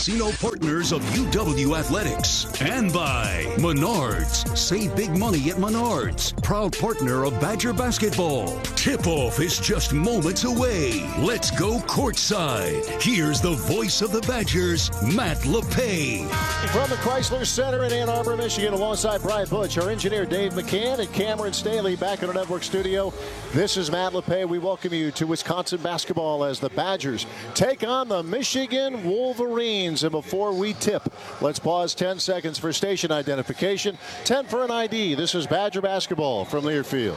casino partners of UW Athletics. And by Menards. Save big money at Menards. Proud partner of Badger basketball. Tip-off is just moments away. Let's go courtside. Here's the voice of the Badgers, Matt LePay. From the Chrysler Center in Ann Arbor, Michigan, alongside Brian Butch, our engineer Dave McCann, and Cameron Staley back in our network studio. This is Matt LePay. We welcome you to Wisconsin basketball as the Badgers take on the Michigan Wolverines. And before we tip, let's pause 10 seconds for station identification, 10 for an ID. This is Badger basketball from Learfield.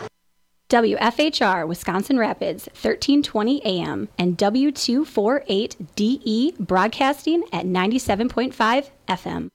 WFHR Wisconsin Rapids, 1320 AM, and W248DE broadcasting at 97.5 FM.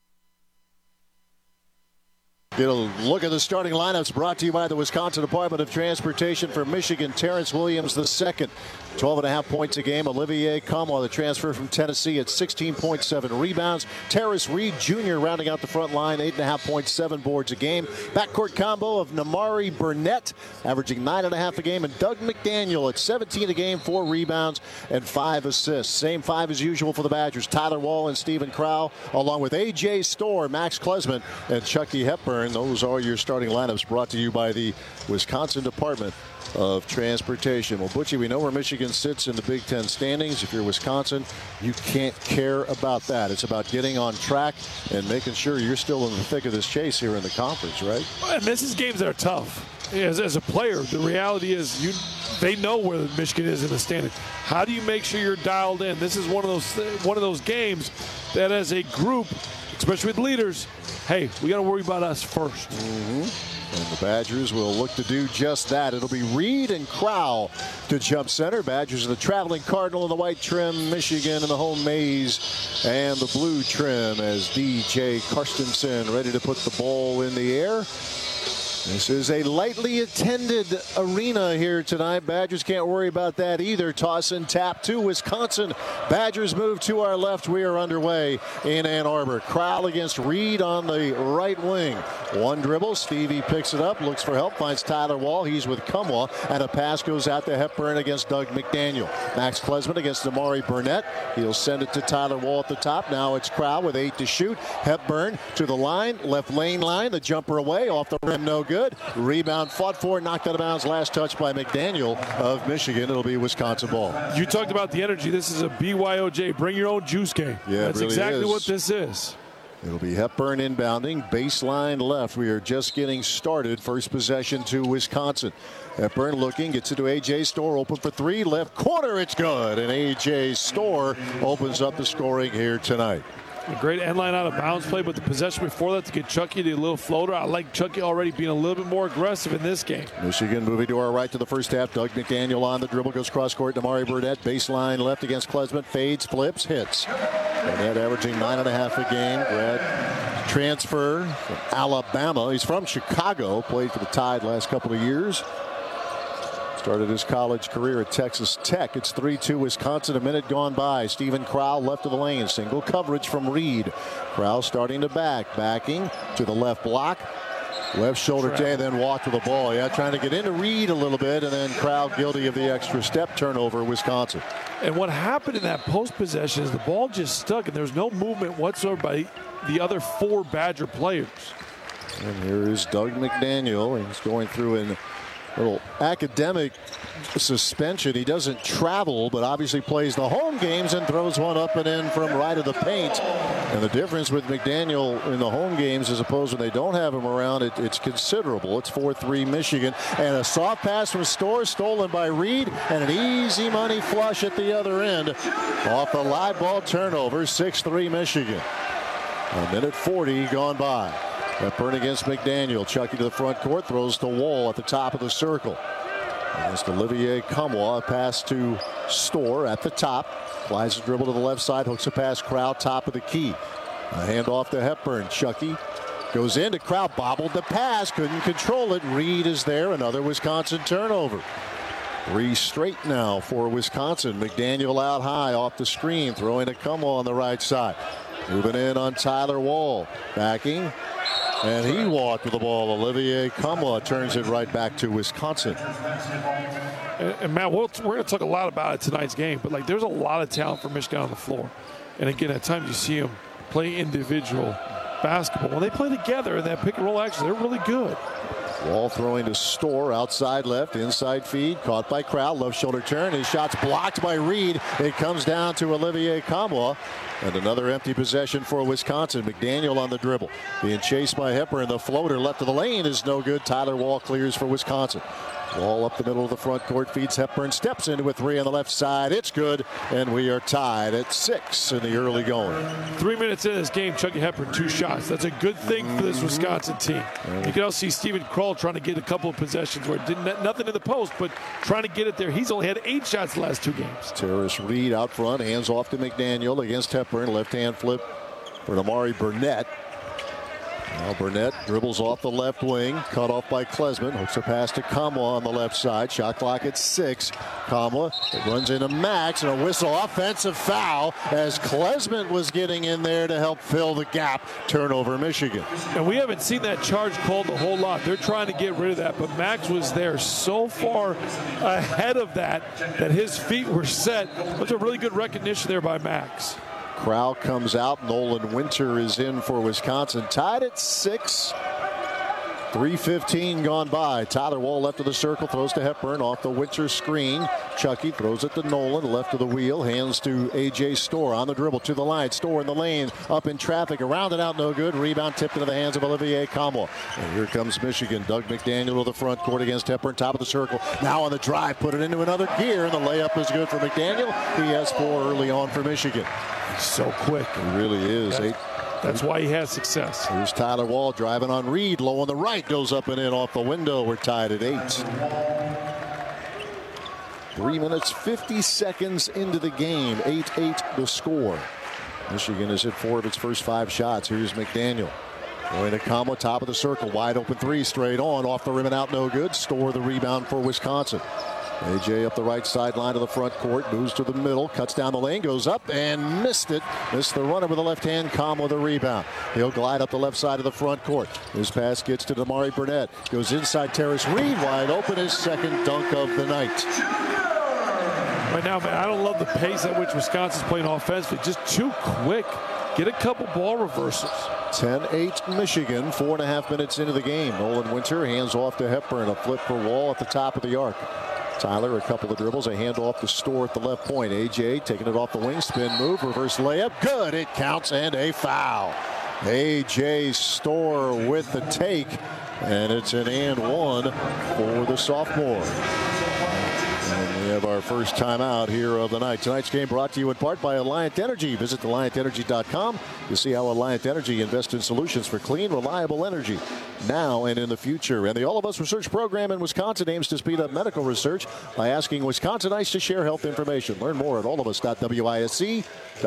Get a look at the starting lineups brought to you by the Wisconsin Department of Transportation. For Michigan, Terrence Williams II, 12.5 points a game. Olivier Kamwa, the transfer from Tennessee, at 16.7 rebounds. Terrace Reed Jr. rounding out the front line, 8.5 points, 7 boards a game. Backcourt combo of Namari Burnett, averaging 9.5 a game, and Doug McDaniel at 17 a game, 4 rebounds and 5 assists. Same 5 as usual for the Badgers. Tyler Wall and Stephen Crowell, along with A.J. Storr, Max Klesman, and Chucky Hepburn. Those are your starting lineups brought to you by the Wisconsin Department of Transportation. Well, Butchie, we know where Michigan sits in the Big Ten standings. If you're Wisconsin, you can't care about that. It's about getting on track and making sure you're still in the thick of this chase here in the conference, right? And this is games that are tough. As a player, the reality is they know where Michigan is in the standings. How do you make sure you're dialed in? This is one of those games that, as a group, especially with leaders, hey, we got to worry about us first. Mm-hmm. And the Badgers will look to do just that. It'll be Reed and Crowell to jump center. Badgers are the traveling Cardinal in the white trim. Michigan in the home maize and the blue trim, as DJ Karstensen ready to put the ball in the air. This is a lightly attended arena here tonight. Badgers can't worry about that either. Toss and tap to Wisconsin. Badgers move to our left. We are underway in Ann Arbor. Crowell against Reed on the right wing. One dribble. Stevie picks it up, looks for help, finds Tyler Wall. He's with Kamwa, and a pass goes out to Hepburn against Doug McDaniel. Max Klesman against Namari Burnett. He'll send it to Tyler Wall at the top. Now it's Crowell with 8 to shoot. Hepburn to the line, left lane line. The jumper away, off the rim, no good. Rebound fought for, knocked out of bounds. Last touch by McDaniel of Michigan. It'll be Wisconsin ball. You talked about the energy. This is a BYOJ, bring your own juice game. Yeah, that's really exactly is what this is. It'll be Hepburn inbounding, baseline left. We are just getting started. First possession to Wisconsin. Hepburn looking, gets it to A.J. Storr, open for 3, left corner, it's good. And A.J. Storr opens up the scoring here tonight. A great end line out of bounds play, but the possession before that to get Chucky to a little floater. I like Chucky already being a little bit more aggressive in this game. Michigan moving to our right to the first half. Doug McDaniel on the dribble, goes cross court. Namari Burnett, baseline left against Klesman, fades, flips, hits. Burnett averaging 9.5 a game. Grad transfer from Alabama. He's from Chicago, played for the Tide last couple of years. Started his college career at Texas Tech. It's 3-2 Wisconsin. A minute gone by. Stephen Crowell left of the lane. Single coverage from Reed. Crowell starting to backing to the left block. Left shoulder and then walk to the ball. Yeah, trying to get into Reed a little bit, and then Crowell guilty of the extra step. Turnover, Wisconsin. And what happened in that post possession is the ball just stuck, and there's no movement whatsoever by the other 4 Badger players. And here is Doug McDaniel. He's going through an little academic suspension. He doesn't travel, but obviously plays the home games and throws one up and in from right of the paint. And the difference with McDaniel in the home games as opposed when they don't have him around, it's considerable. It's 4-3 Michigan. And a soft pass from Storr, stolen by Reed, and an easy money flush at the other end. Off the live ball turnover, 6-3 Michigan. A minute 40 gone by. Hepburn against McDaniel. Chucky to the front court, throws to Wall at the top of the circle. Against Olivier Kamwa, a pass to Storr at the top. Flies a dribble to the left side, hooks a pass, Crowell, top of the key. A handoff to Hepburn. Chucky goes into Crowell, bobbled the pass, couldn't control it. Reed is there, another Wisconsin turnover. 3 straight now for Wisconsin. McDaniel out high off the screen, throwing to Kamwa on the right side. Moving in on Tyler Wall. Backing. And he walked with the ball. Olivier Kamwa turns it right back to Wisconsin. And Matt, we're going to talk a lot about it tonight's game, but there's a lot of talent for Michigan on the floor. And again, at times you see them play individual basketball. When they play together in that pick and roll action, they're really good. Wall throwing to Storr, outside left, inside feed, caught by Crowell, left shoulder turn. His shot's blocked by Reed. It comes down to Olivier Kamwa. And another empty possession for Wisconsin. McDaniel on the dribble. Being chased by Hepburn. The floater left of the lane is no good. Tyler Wall clears for Wisconsin. Wall up the middle of the front court, feeds Hepburn, steps into a three on the left side. It's good, and we are tied at 6 in the early going. 3 minutes into this game, Chucky Hepburn, 2 shots. That's a good thing for this Wisconsin team. You can also see Steven Krull trying to get a couple of possessions where it didn't nothing in the post, but trying to get it there. He's only had 8 shots the last 2 games. Terrace Reed out front, hands off to McDaniel against Hepburn. Left-hand flip for Amari Burnett. Now Burnett dribbles off the left wing, cut off by Klesman. Hooks a pass to Kamwa on the left side. Shot clock at 6. Kamwa runs into Max, and a whistle, offensive foul, as Klesman was getting in there to help fill the gap. Turnover, Michigan. And we haven't seen that charge called a whole lot. They're trying to get rid of that, but Max was there so far ahead of that his feet were set. That's a really good recognition there by Max. Crowell comes out. Nolan Winter is in for Wisconsin. Tied at 6. 3:15 gone by. Tyler Wall left of the circle, throws to Hepburn off the Winter screen. Chucky throws it to Nolan, left of the wheel, hands to A.J. Storr on the dribble to the line. Storr in the lane, up in traffic, around and out, no good. Rebound tipped into the hands of Olivier Kamwa. And here comes Michigan. Doug McDaniel to the front court against Hepburn, top of the circle. Now on the drive, put it into another gear, and the layup is good for McDaniel. He has 4 early on for Michigan. He's so quick. He really is. That's why he has success. Here's Tyler Wall driving on Reed. Low on the right. Goes up and in off the window. We're tied at 8. 3 minutes, 50 seconds into the game. 8-8 the score. Michigan has hit 4 of its first 5 shots. Here's McDaniel. Going to Kamwa, top of the circle. Wide open 3 straight on. Off the rim and out, no good. Storr the rebound for Wisconsin. A.J. up the right sideline to the front court, moves to the middle, cuts down the lane, goes up and missed it. Missed the runner with the left hand. Kamwa the rebound. He'll glide up the left side of the front court. His pass gets to Damari Burnett. Goes inside Terrace Reed, wide open, his second dunk of the night. Right now, man, I don't love the pace at which Wisconsin's playing offensively. Just too quick. Get a couple ball reversals. 10-8 Michigan, 4.5 minutes into the game. Nolan Winter hands off to Hepburn. A flip for Wall at the top of the arc. Tyler, a couple of dribbles, a handoff to Storr at the left point. A.J. taking it off the wing, spin move, reverse layup. Good, it counts, and a foul. A.J. Storr with the take, and it's an and one for the sophomore. And we have our first timeout here of the night. Tonight's game brought to you in part by Alliant Energy. Visit AlliantEnergy.com to see how Alliant Energy invests in solutions for clean, reliable energy now and in the future. And the All of Us Research Program in Wisconsin aims to speed up medical research by asking Wisconsinites to share health information. Learn more at allofus.wisc.edu.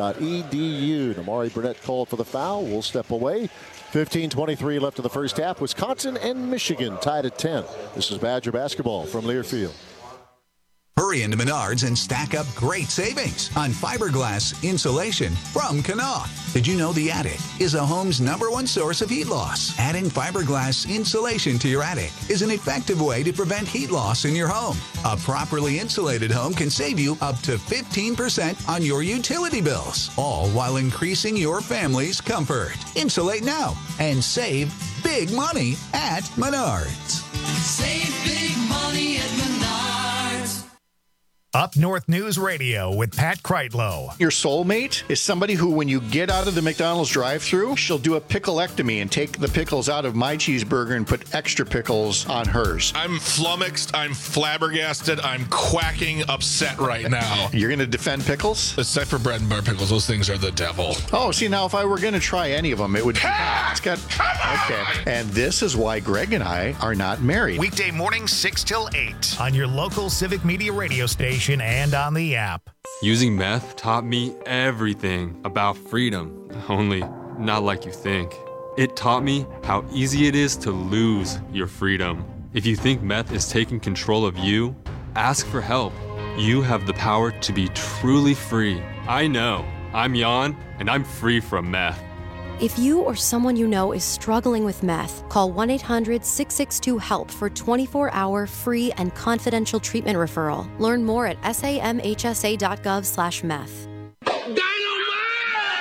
Amari Burnett called for the foul. Will step away. 15:23 left in the first half. Wisconsin and Michigan tied at 10. This is Badger basketball from Learfield. Hurry into Menards and stack up great savings on fiberglass insulation from Knauf. Did you know the attic is a home's #1 source of heat loss? Adding fiberglass insulation to your attic is an effective way to prevent heat loss in your home. A properly insulated home can save you up to 15% on your utility bills, all while increasing your family's comfort. Insulate now and save big money at Menards. Save big money at Menards. Up North News Radio with Pat Kreitlow. Your soulmate is somebody who, when you get out of the McDonald's drive-thru, she'll do a picklectomy and take the pickles out of my cheeseburger and put extra pickles on hers. I'm flummoxed. I'm flabbergasted. I'm quacking upset right now. You're going to defend pickles? Except for bread and butter pickles. Those things are the devil. Oh, see, now if I were going to try any of them, it would... It's got... Okay. And this is why Greg and I are not married. Weekday mornings 6 till 8 on your local Civic Media radio station and on the app. Using meth taught me everything about freedom, only not like you think. It taught me how easy it is to lose your freedom. If you think meth is taking control of you, ask for help. You have the power to be truly free. I know. I'm Jan, and I'm free from meth. If you or someone you know is struggling with meth, call 1-800-662-HELP for 24-hour free and confidential treatment referral. Learn more at samhsa.gov/meth.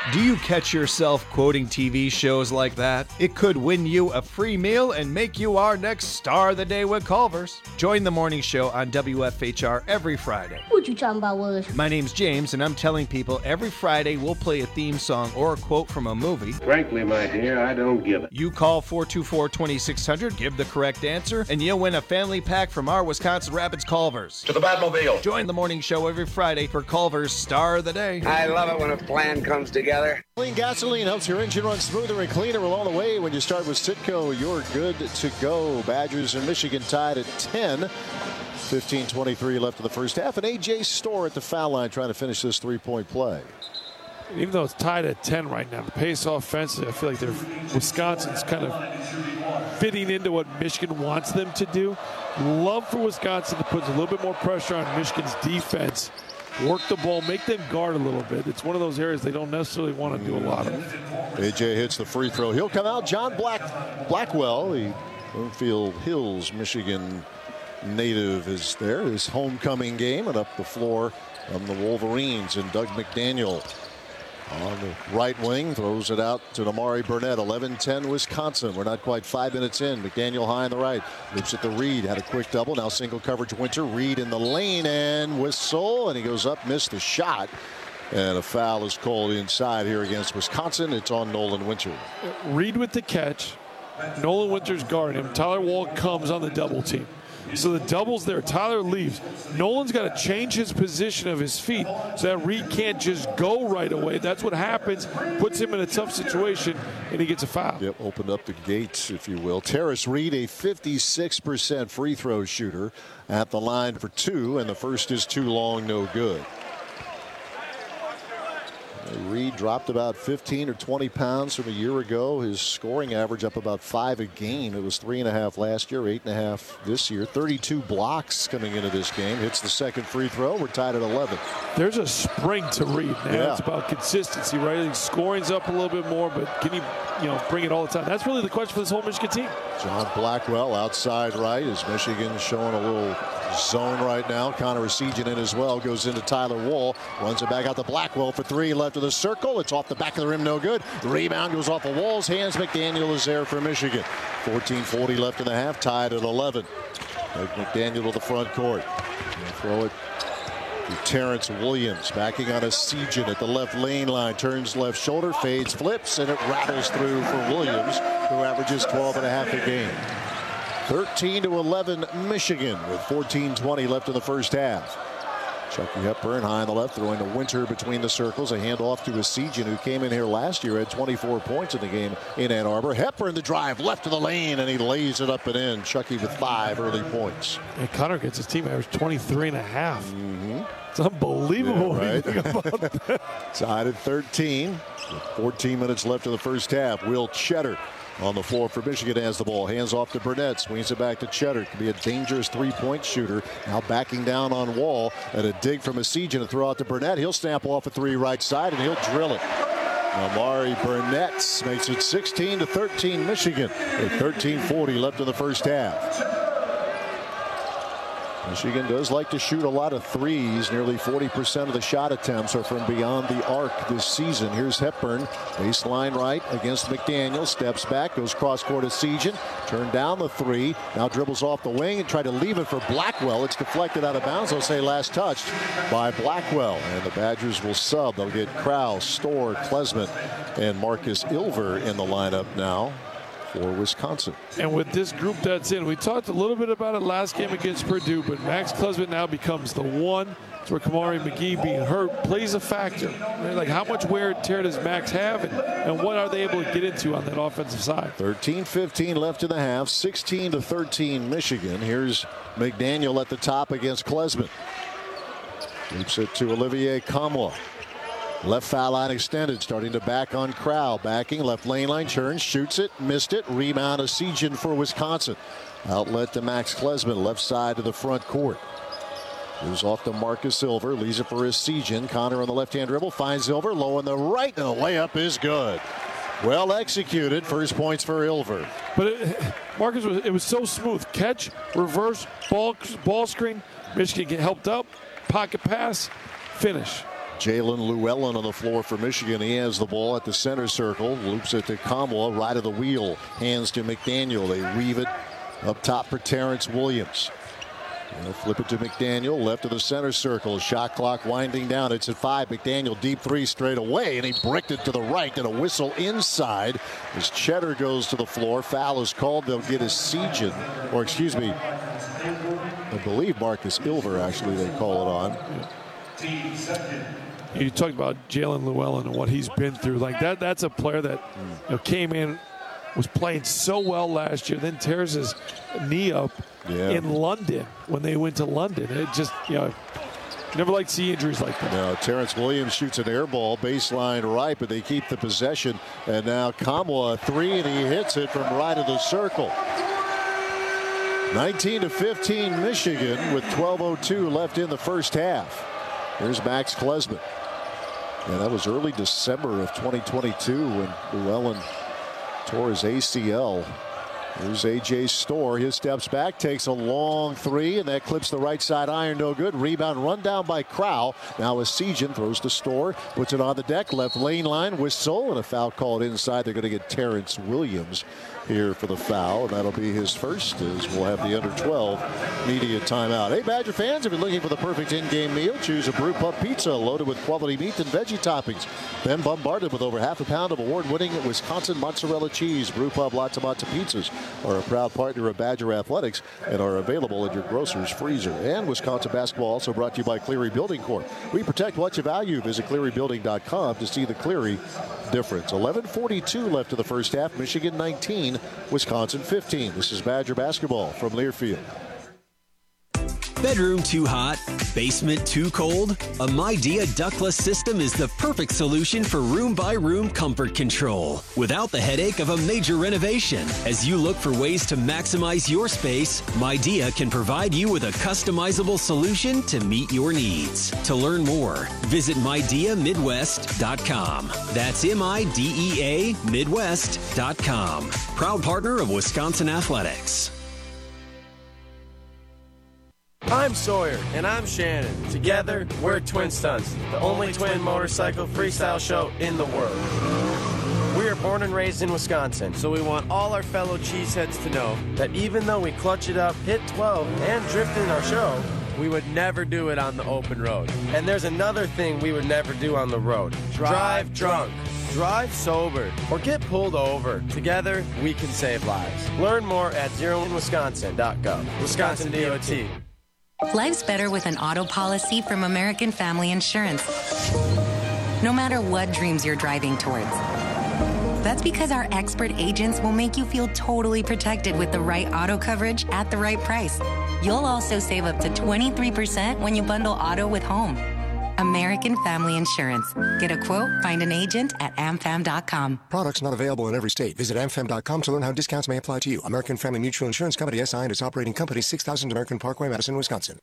Do you catch yourself quoting TV shows like that? It could win you a free meal and make you our next star of the day with Culver's. Join the morning show on WFHR every Friday. What you talking about, Willis? My name's James, and I'm telling people every Friday we'll play a theme song or a quote from a movie. Frankly, my dear, I don't give it. You call 424-2600, give the correct answer, and you'll win a family pack from our Wisconsin Rapids Culver's. To the Batmobile. Join the morning show every Friday for Culver's Star of the Day. I love it when a plan comes together. Clean gasoline helps your engine run smoother and cleaner along the way. When you start with Citgo, you're good to go. Badgers and Michigan tied at 10. 15:23 left in the first half. And A.J. Storr at the foul line trying to finish this three-point play. Even though it's tied at 10 right now, the pace offensively, I feel like Wisconsin's kind of fitting into what Michigan wants them to do. Love for Wisconsin to put a little bit more pressure on Michigan's defense. Work the ball, make them guard a little bit. It's one of those areas they don't necessarily want to do a lot of. A.J. hits the free throw. He'll come out. John Blackwell, the Bloomfield Hills, Michigan native, is there. His homecoming game, and up the floor from the Wolverines. And Doug McDaniel on the right wing throws it out to Amari Burnett. 11-10 Wisconsin. We're not quite 5 minutes in. McDaniel high on the right. Loops at the Reed. Had a quick double. Now single coverage Winter. Reed in the lane and whistle. And he goes up. Missed the shot. And a foul is called inside here against Wisconsin. It's on Nolan Winter. Reed with the catch. Nolan Winter's guarding him. Tyler Wall comes on the double team. So the double's there. Tyler leaves. Nolan's got to change his position of his feet so that Reed can't just go right away. That's what happens. Puts him in a tough situation, and he gets a foul. Yep, opened up the gates, if you will. Terrace Reed, a 56% free throw shooter at the line for two, and the first is too long, no good. Reed dropped about 15 or 20 pounds from a year ago. His scoring average up about 5 a game. It was 3.5 last year, 8.5 this year. 32 blocks coming into this game. Hits the second free throw. We're tied at 11. There's a spring to Reed. Now it's about consistency, right? His scoring's up a little bit more, but can he, bring it all the time? That's really the question for this whole Michigan team. John Blackwell outside right as Michigan showing a little zone right now. Connor Essegian in as well. Goes into Tyler Wall. Runs it back out to Blackwell for three. Left of the circle. It's off the back of the rim. No good. The rebound goes off of Wall's hands. McDaniel is there for Michigan. 14:40 left in the half. Tied at 11. McDaniel to the front court. Throw it to Terrence Williams. Backing on Essegian at the left lane line. Turns left shoulder. Fades. Flips. And it rattles through for Williams, who averages 12.5 a game. 13-11 Michigan with 14:20 left in the first half. Chucky Hepburn high on the left, throwing to Winter between the circles. A handoff to Essegian, who came in here last year, had 24 points in the game in Ann Arbor. Hepburn the drive left to the lane, and he lays it up and in. Chucky with 5 early points. And Connor gets his team average 23.5. It's unbelievable. Yeah, right? Tied at 13 with 14 minutes left in the first half. Will Cheddar on the floor for Michigan has the ball. Hands off to Burnett. Swings it back to Cheddar. Could be a dangerous three-point shooter. Now backing down on Wall. And a dig from Essegian to throw out to Burnett. He'll stamp off a three right side, and he'll drill it. Amari Burnett makes it 16-13 Michigan with 13:40 left in the first half. Michigan does like to shoot a lot of threes. Nearly 40% of the shot attempts are from beyond the arc this season. Here's Hepburn. Baseline right against McDaniel. Steps back. Goes cross-court to Essegian. Turned down the three. Now dribbles off the wing and tried to leave it for Blackwell. It's deflected out of bounds. They'll say last touched by Blackwell. And the Badgers will sub. They'll get Krause, Storr, Klesmit, and Marcus Ilver in the lineup now for Wisconsin. And with this group that's in, we talked a little bit about it last game against Purdue, but Max Klesmit now becomes the one. It's where Kamari McGee being hurt plays a factor. Right? Like, how much wear and tear does Max have, and what are they able to get into on that offensive side? 13:15 left in the half. 16-13 Michigan. Here's McDaniel at the top against Klesmit. Loops it to Olivier Kamwa. Left foul line extended, starting to back on Crowell. Backing, left lane line, turns, shoots it, missed it. Rebound Essegian for Wisconsin. Outlet to Max Klesmit, left side to the front court. Moves off to Marcus Silver, leaves it for Essegian. Connor on the left-hand dribble, finds Silver, low on the right, and the layup is good. Well executed, first points for Ilver. But Marcus, it was so smooth. Catch, reverse, ball screen. Michigan get helped up, pocket pass, finish. Jalen Llewellyn on the floor for Michigan. He has the ball at the center circle. Loops it to Kamwa, right of the wheel. Hands to McDaniel. They weave it up top for Terrence Williams. They'll flip it to McDaniel, left of the center circle. Shot clock winding down. It's at 5. McDaniel deep three straight away, and he bricked it to the right, and a whistle inside as Cheddar goes to the floor. Foul is called. They'll get a Sejan, or excuse me, I believe Marcus Ilver, actually, they call it on. You talked about Jalen Llewellyn and what he's been through. Like that's a player that came in, was playing so well last year, then tears his knee up in London when they went to London. It just, never like to see injuries like that. No, Terrence Williams shoots an air ball baseline right, but they keep the possession. And now Kamwa a three, and he hits it from right of the circle. 19-15 Michigan with 12:02 left in the first half. Here's Max Klesman. Yeah, that was early December of 2022 when Llewellyn tore his ACL. Here's A.J. Storr. His steps back, takes a long three, and that clips the right side iron. No good. Rebound run down by Crowell. Now as Sejan throws to Storr, puts it on the deck, left lane line, whistle, and a foul called inside. They're going to get Terrence Williams here for the foul, and that'll be his first, as we'll have the under-12 media timeout. Hey, Badger fans, if you're looking for the perfect in-game meal, choose a Brew Pub Pizza loaded with quality meat and veggie toppings. Then bombarded with over half a pound of award-winning Wisconsin mozzarella cheese. Brew Pub Lots of Pizzas are a proud partner of Badger Athletics and are available in your grocer's freezer. And Wisconsin basketball also brought to you by Cleary Building Corp. We protect what you value. Visit clearybuilding.com to see the Cleary difference. 11:42 left in the first half. Michigan 19, Wisconsin 15. This is Badger basketball from Learfield. Bedroom too hot? Basement too cold? A Midea ductless system is the perfect solution for room-by-room comfort control without the headache of a major renovation. As you look for ways to maximize your space, Midea can provide you with a customizable solution to meet your needs. To learn more, visit MideaMidwest.com. That's MIDEA Midwest.com. Proud partner of Wisconsin Athletics. I'm Sawyer. And I'm Shannon. Together, we're Twin Stunts, the only twin motorcycle freestyle show in the world. We are born and raised in Wisconsin, so we want all our fellow cheeseheads to know that even though we clutch it up, hit 12, and drift in our show, we would never do it on the open road. And there's another thing we would never do on the road. Drive drunk. Drive sober or get pulled over. Together, we can save lives. Learn more at zeroinwisconsin.gov. Wisconsin DOT. Life's better with an auto policy from American Family Insurance. No matter what dreams you're driving towards. That's because our expert agents will make you feel totally protected with the right auto coverage at the right price. You'll also save up to 23% when you bundle auto with home. American Family Insurance. Get a quote, find an agent at amfam.com. Products not available in every state. Visit amfam.com to learn how discounts may apply to you. American Family Mutual Insurance Company, SI, and its operating company, 6000 American Parkway, Madison, Wisconsin.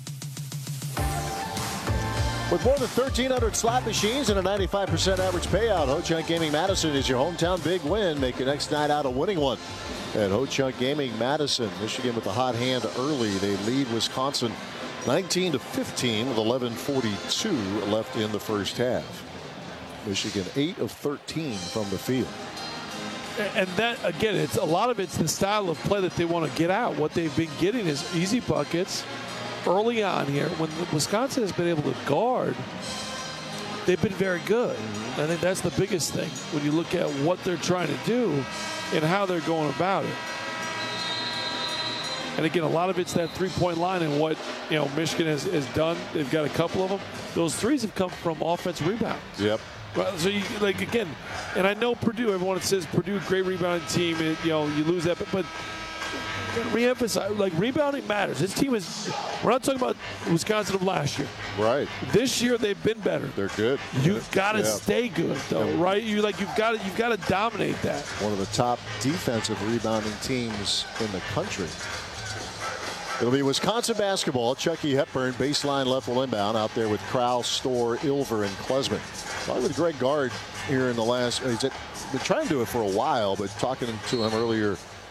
With more than 1,300 slot machines and a 95% average payout, Ho-Chunk Gaming Madison is your hometown big win. Make your next night out a winning one at Ho-Chunk Gaming Madison. Michigan with a hot hand early. They lead Wisconsin 19-15 with 11:42 left in the first half. Michigan 8 of 13 from the field. And that, again, it's a lot of it's the style of play that they want to get out. What they've been getting is easy buckets early on here. When Wisconsin has been able to guard, they've been very good. I think that's the biggest thing when you look at what they're trying to do and how they're going about it. And again, a lot of it's that three-point line and what Michigan has done. They've got a couple of them. Those threes have come from offensive rebounds. Yep. Well, so you again, and I know Purdue. Everyone says Purdue, great rebounding team. And, you lose that, but reemphasize rebounding matters. This team is. We're not talking about Wisconsin of last year. Right. This year they've been better. They're good. You've got to stay good, though, right? You've got to dominate that. One of the top defensive rebounding teams in the country. It'll be Wisconsin basketball. Chucky Hepburn, baseline left will inbound out there with Crowell, Storr, Ilver, and Klesman. Talking with Greg Gard here in the last. He's been trying to do it for a while, but talking to him earlier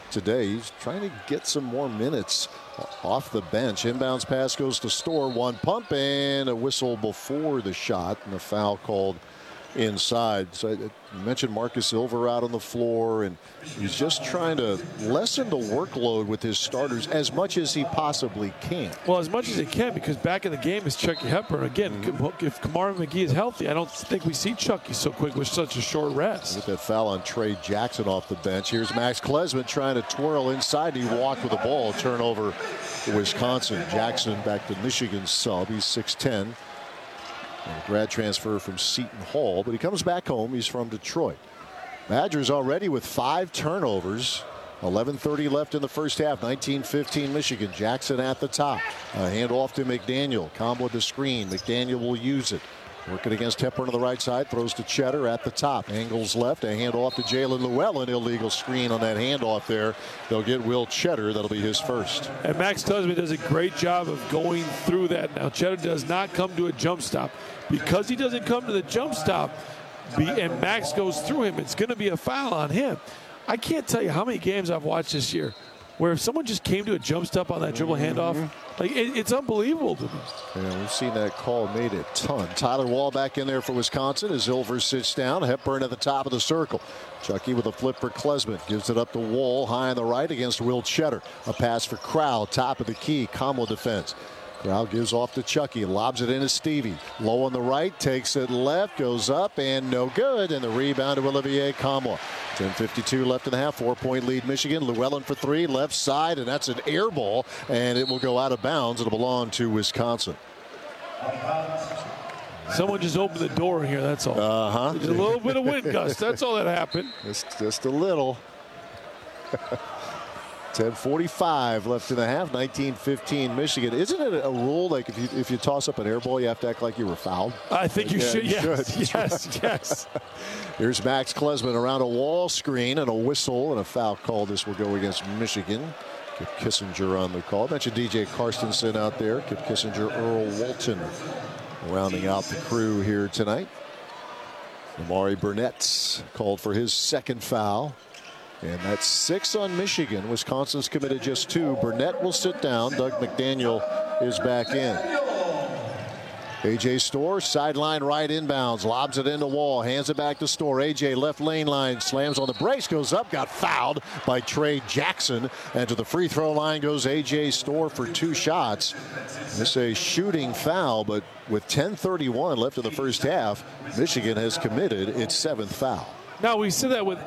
today. He's trying to get some more minutes off the bench. Inbounds pass goes to Storr. One pump and a whistle before the shot, and a foul called inside. So I mentioned Marcus Silver out on the floor, and he's just trying to lessen the workload with his starters as much as he possibly can. Well, as much as he can, because back in the game is Chucky Hepburn. Again, if Kamari McGee is healthy, I don't think we see Chucky so quick with such a short rest. Get that foul on Trey Jackson off the bench. Here's Max Klesmit trying to twirl inside. He walked with the ball. Turnover for Wisconsin. Jackson back to Michigan's sub. He's 6'10". A grad transfer from Seton Hall, but he comes back home. He's from Detroit. Badgers already with 5 turnovers. 11:30 left in the first half. 19-15 Michigan. Jackson at the top. A handoff to McDaniel. Combo to screen. McDaniel will use it. Working against Hepburn on the right side. Throws to Cheddar at the top. Angles left. A handoff to Jalen Llewellyn. Illegal screen on that handoff there. They'll get Will Cheddar. That'll be his first. And Max Klesmit does a great job of going through that. Now, Cheddar does not come to a jump stop. Because he doesn't come to the jump stop and Max goes through him, it's going to be a foul on him. I can't tell you how many games I've watched this year where if someone just came to a jump stop on that dribble handoff, like it's unbelievable to me. Yeah, we've seen that call made a ton. Tyler Wall back in there for Wisconsin as Ilver sits down. Hepburn at the top of the circle. Chucky with a flip for Klesmit. Gives it up to Wall high on the right against Will Cheddar. A pass for Crowell, top of the key. Combo defense. Crowell gives off to Chucky, lobs it into Stevie. Low on the right, takes it left, goes up, and no good. And the rebound to Olivier Kamwa. 10:52 left in the half. 4-point lead Michigan. Llewellyn for 3, left side, and that's an air ball, and it will go out of bounds. It'll belong to Wisconsin. Someone just opened the door here, that's all. Uh-huh. A little bit of wind gust, that's all that happened. Just a little. 10:45 left in the half. 19-15 Michigan. Isn't it a rule like if you toss up an air ball, you have to act like you were fouled? I think you should. Yes, should. yes. Here's Max Klesmit around a wall screen and a whistle and a foul call. This will go against Michigan. Kip Kissinger on the call. Mentioned DJ Karstensen out there. Kip Kissinger, Earl Walton rounding out the crew here tonight. Amari Burnett's called for his second foul. And that's 6 on Michigan. Wisconsin's committed just 2. Burnett will sit down. Doug McDaniel is back in. A.J. Storr, sideline right inbounds. Lobs it into Wall. Hands it back to Storr. A.J. left lane line. Slams on the brace. Goes up. Got fouled by Trey Jackson. And to the free throw line goes A.J. Storr for 2 shots. This is a shooting foul, but with 10:31 left in the first half, Michigan has committed its 7th foul. Now, we said that with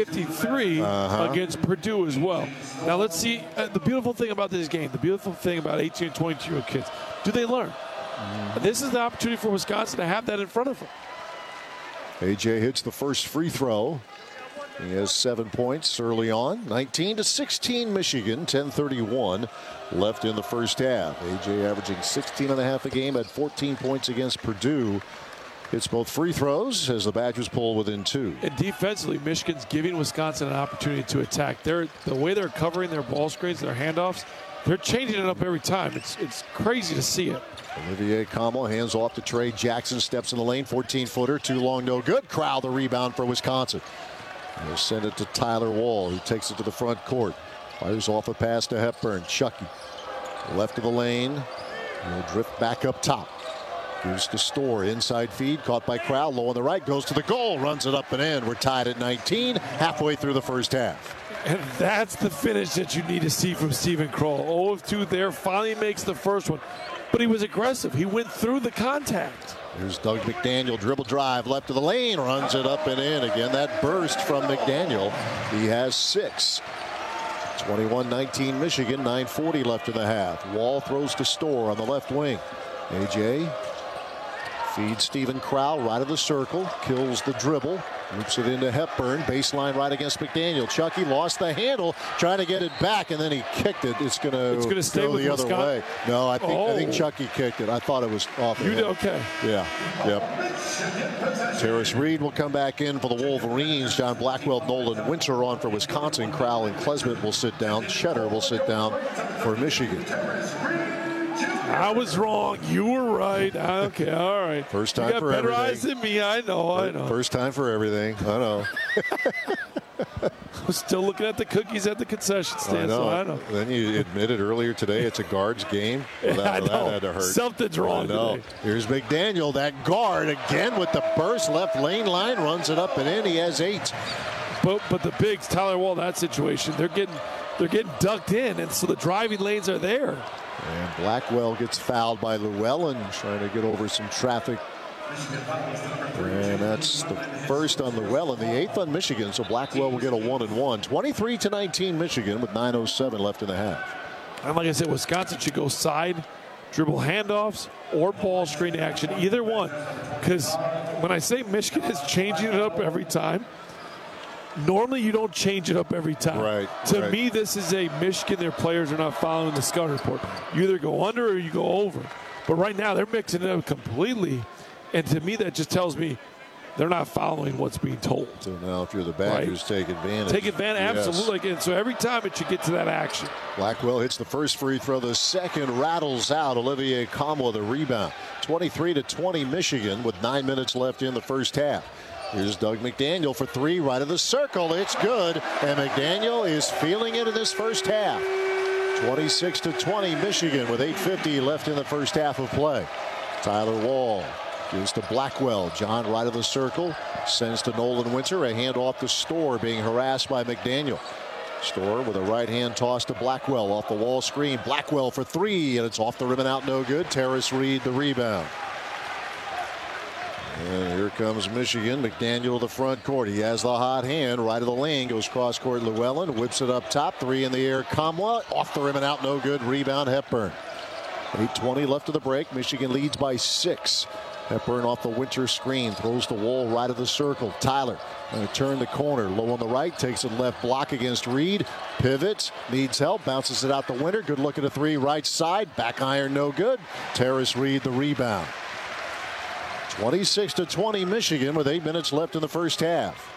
8:53 against Purdue as well. Now, let's see the beautiful thing about this game, the beautiful thing about 18 and 22-year-old kids. Do they learn? This is the opportunity for Wisconsin to have that in front of them. A.J. hits the first free throw. He has 7 points early on. 19-16 Michigan, 10:31 left in the first half. A.J. averaging 16.5 a game, had 14 points against Purdue. Hits both free throws as the Badgers pull within 2. And defensively, Michigan's giving Wisconsin an opportunity to attack. The way they're covering their ball screens, their handoffs, they're changing it up every time. It's crazy to see it. Olivier Kamwa hands off to Trey Jackson, steps in the lane, 14-footer, too long, no good. Crowell the rebound for Wisconsin. They'll send it to Tyler Wall, who takes it to the front court. Fires off a pass to Hepburn. Chucky left of the lane. He'll drift back up top. Gives to Storr, inside feed, caught by Crowell, low on the right, goes to the goal, runs it up and in. We're tied at 19, halfway through the first half. And that's the finish that you need to see from Steven Crowl. 0 of 2 there, finally makes the first one. But he was aggressive. He went through the contact. Here's Doug McDaniel, dribble drive, left of the lane, runs it up and in. Again, that burst from McDaniel. He has 6. 21-19 Michigan, 9:40 left in the half. Wall throws to Storr on the left wing. A.J. feeds Steven Crowell right of the circle, kills the dribble, loops it into Hepburn, baseline right against McDaniel. Chucky lost the handle, trying to get it back, and then he kicked it. It's going to stay go with the other Wisconsin. way. No, I think Chucky kicked it. I thought it was off. You did okay. Yeah. Yep. Terrace Reed will come back in for the Wolverines. John Blackwell, Nolan Winter on for Wisconsin. Crowell and Klesmit will sit down. Cheddar will sit down for Michigan. I was wrong. You were right. Okay, all right. First time you got for better everything. eyes than me. I know. First time for everything. I know. I'm still looking at the cookies at the concession stand. I know. Then you admitted earlier today it's a guards game. Well, that had to hurt. Something's wrong today. Here's McDaniel, that guard again with the burst left lane line, runs it up and in. He has 8. But the bigs, Tyler Wall, in that situation, they're getting ducked in, and so the driving lanes are there. And Blackwell gets fouled by Llewellyn, trying to get over some traffic. And that's the first on Llewellyn, the 8th on Michigan. So Blackwell will get a 1-and-1. 23-19 Michigan with 9:07 left in the half. And like I said, Wisconsin should go side, dribble handoffs, or ball screen action, either one. Because when I say Michigan is changing it up every time, normally you don't change it up every time. Right. To me, this is a Michigan. Their players are not following the scout report. You either go under or you go over. But right now they're mixing it up completely. And to me, that just tells me they're not following what's being told. So now if you're the Badgers, take advantage. Take advantage, yes. absolutely. And so every time it should get to that action. Blackwell hits the first free throw. The second rattles out. Olivier Kamwa the rebound. 23-20 Michigan with 9 minutes left in the first half. Here's Doug McDaniel for 3 right of the circle. It's good. And McDaniel is feeling it in this first half. 26-20 Michigan with 8:50 left in the first half of play. Tyler Wall gives to Blackwell. John right of the circle. Sends to Nolan Winter. A handoff to Storr being harassed by McDaniel. Storr with a right hand toss to Blackwell off the wall screen. Blackwell for 3 and it's off the rim and out, no good. Terrace Reed the rebound. And here comes Michigan. McDaniel to the front court. He has the hot hand. Right of the lane. Goes cross court. Llewellyn whips it up top. 3 in the air. Kamwa off the rim and out. No good. Rebound Hepburn. 8:20 left of the break. Michigan leads by 6. Hepburn off the Winter screen. Throws the Wall right of the circle. Tyler going to turn the corner. Low on the right. Takes it left block against Reed. Pivots. Needs help. Bounces it out the Winter. Good look at a 3 right side. Back iron no good. Terrace Reed the rebound. 26-20 Michigan with 8 minutes left in the first half.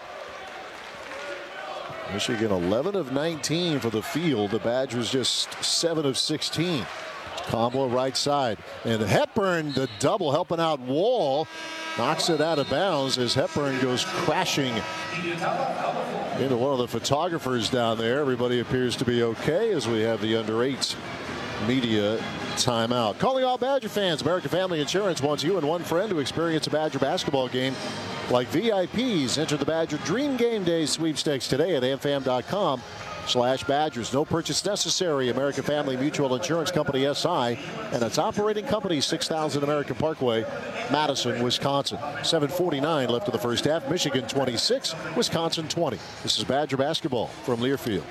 Michigan 11 of 19 for the field. The Badgers just 7 of 16. Kamwa right side. And Hepburn the double helping out Wall. Knocks it out of bounds as Hepburn goes crashing into one of the photographers down there. Everybody appears to be okay as we have the under-8s media timeout. Calling all Badger fans. American Family Insurance wants you and one friend to experience a Badger basketball game like VIPs. Enter the Badger Dream Game Day sweepstakes today at amfam.com/Badgers. No purchase necessary. American Family Mutual Insurance Company SI and its operating company 6000 American Parkway, Madison, Wisconsin. 7:49 left of the first half. Michigan 26, Wisconsin 20. This is Badger basketball from Learfield.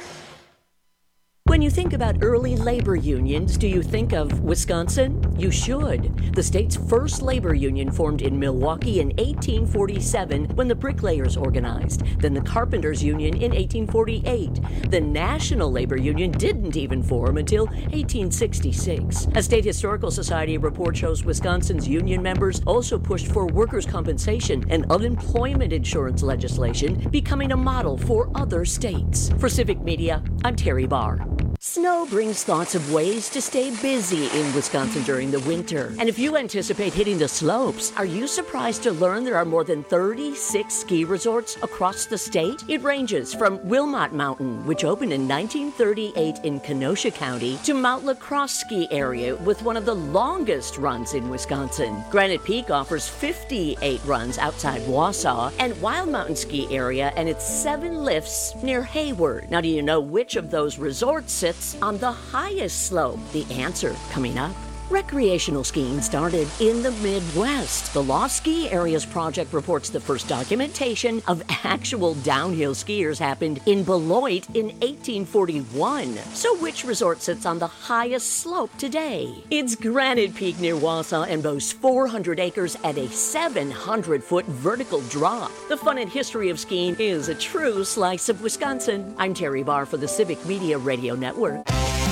When you think about early labor unions, do you think of Wisconsin? You should. The state's first labor union formed in Milwaukee in 1847 when the bricklayers organized. Then the carpenters union in 1848. The National Labor Union didn't even form until 1866. A State Historical Society report shows Wisconsin's union members also pushed for workers' compensation and unemployment insurance legislation, becoming a model for other states. For Civic Media, I'm Terry Barr. Snow brings thoughts of ways to stay busy in Wisconsin during the winter. And if you anticipate hitting the slopes, are you surprised to learn there are more than 36 ski resorts across the state? It ranges from Wilmot Mountain, which opened in 1938 in Kenosha County, to Mount LaCrosse Ski Area with one of the longest runs in Wisconsin. Granite Peak offers 58 runs outside Wausau, and Wild Mountain Ski Area and its 7 lifts near Hayward. Now, do you know which of those resorts sits on the highest slope? The answer coming up. Recreational skiing started in the Midwest. The Lost Ski Areas Project reports the first documentation of actual downhill skiers happened in Beloit in 1841. So which resort sits on the highest slope today? It's Granite Peak near Wausau and boasts 400 acres and a 700-foot vertical drop. The fun and history of skiing is a true slice of Wisconsin. I'm Terry Barr for the Civic Media Radio Network.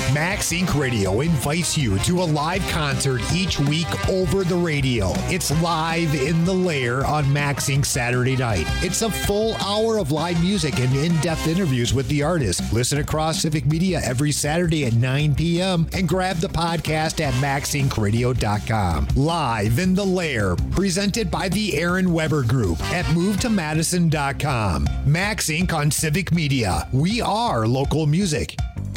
Max Inc. Radio invites you to a live concert each week over the radio. It's Live in the Lair on Max Inc. Saturday night. It's a full hour of live music and in-depth interviews with the artist. Listen across Civic Media every Saturday at 9 p.m. and grab the podcast at maxincradio.com. Live in the Lair, presented by the Aaron Weber Group at movetomadison.com. Max Inc. on Civic Media. We are local music.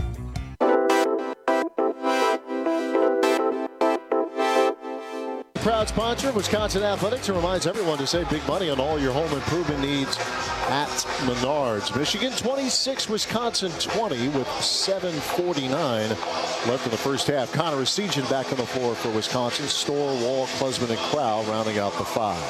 Proud sponsor of Wisconsin Athletics and reminds everyone to save big money on all your home improvement needs at Menards. Michigan 26, Wisconsin 20 with 7:49 left in the first half. Connor Essegian back on the floor for Wisconsin. Storr, Wall, Klesman, and Crowell rounding out the five.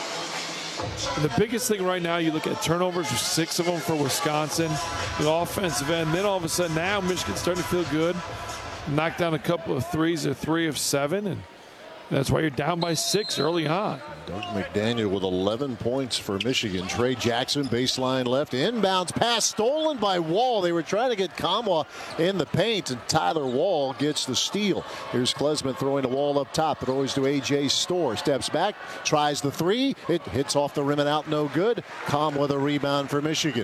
And the biggest thing right now, you look at turnovers, 6 of them for Wisconsin, the offensive end. Then all of a sudden now Michigan's starting to feel good. Knocked down a couple of threes, they're 3 of 7, and that's why you're down by 6 early on. Doug McDaniel with 11 points for Michigan. Trey Jackson, baseline left. Inbounds pass stolen by Wall. They were trying to get Kamwa in the paint, and Tyler Wall gets the steal. Here's Klesman throwing the Wall up top. It always to A.J. Storr. Steps back, tries the three. It hits off the rim and out, no good. Kamwa the rebound for Michigan.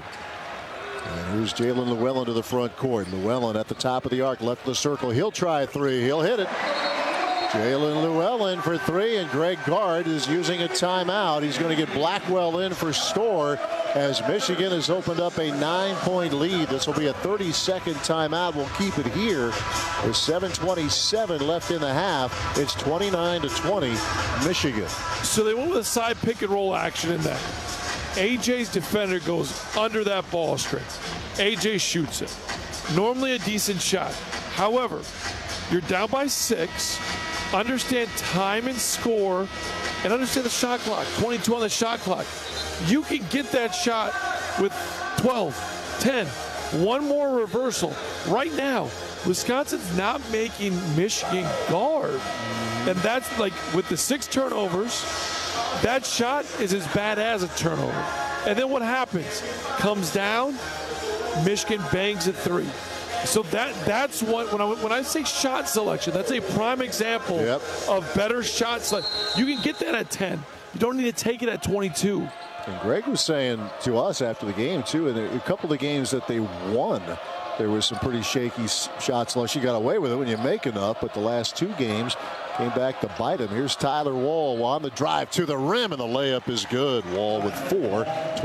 And here's Jalen Llewellyn to the front court. Llewellyn at the top of the arc, left of the circle. He'll try a three. He'll hit it. Jalen Llewellyn for 3, and Greg Gard is using a timeout. He's going to get Blackwell in for Storr as Michigan has opened up a 9-point lead. This will be a 30-second timeout. We'll keep it here with 7:27 left in the half. It's 29-20 Michigan. So they went with a side pick and roll action in that. AJ's defender goes under that ball screen. AJ shoots it. Normally a decent shot. However, you're down by 6. Understand time and score, and understand the shot clock. 22 on the shot clock. You can get that shot with 12, 10, one more reversal. Right now, Wisconsin's not making Michigan guard. And that's like with the 6 turnovers, that shot is as bad as a turnover. And then what happens? Comes down, Michigan bangs at 3. So that's what, when I say shot selection, that's a prime example of better shot selection. You can get that at 10. You don't need to take it at 22. And Greg was saying to us after the game, too, and a couple of games that they won, there was some pretty shaky shots unless you got away with it when you make enough. But the last 2 games came back to bite him. Here's Tyler Wall on the drive to the rim, and the layup is good. Wall with 4,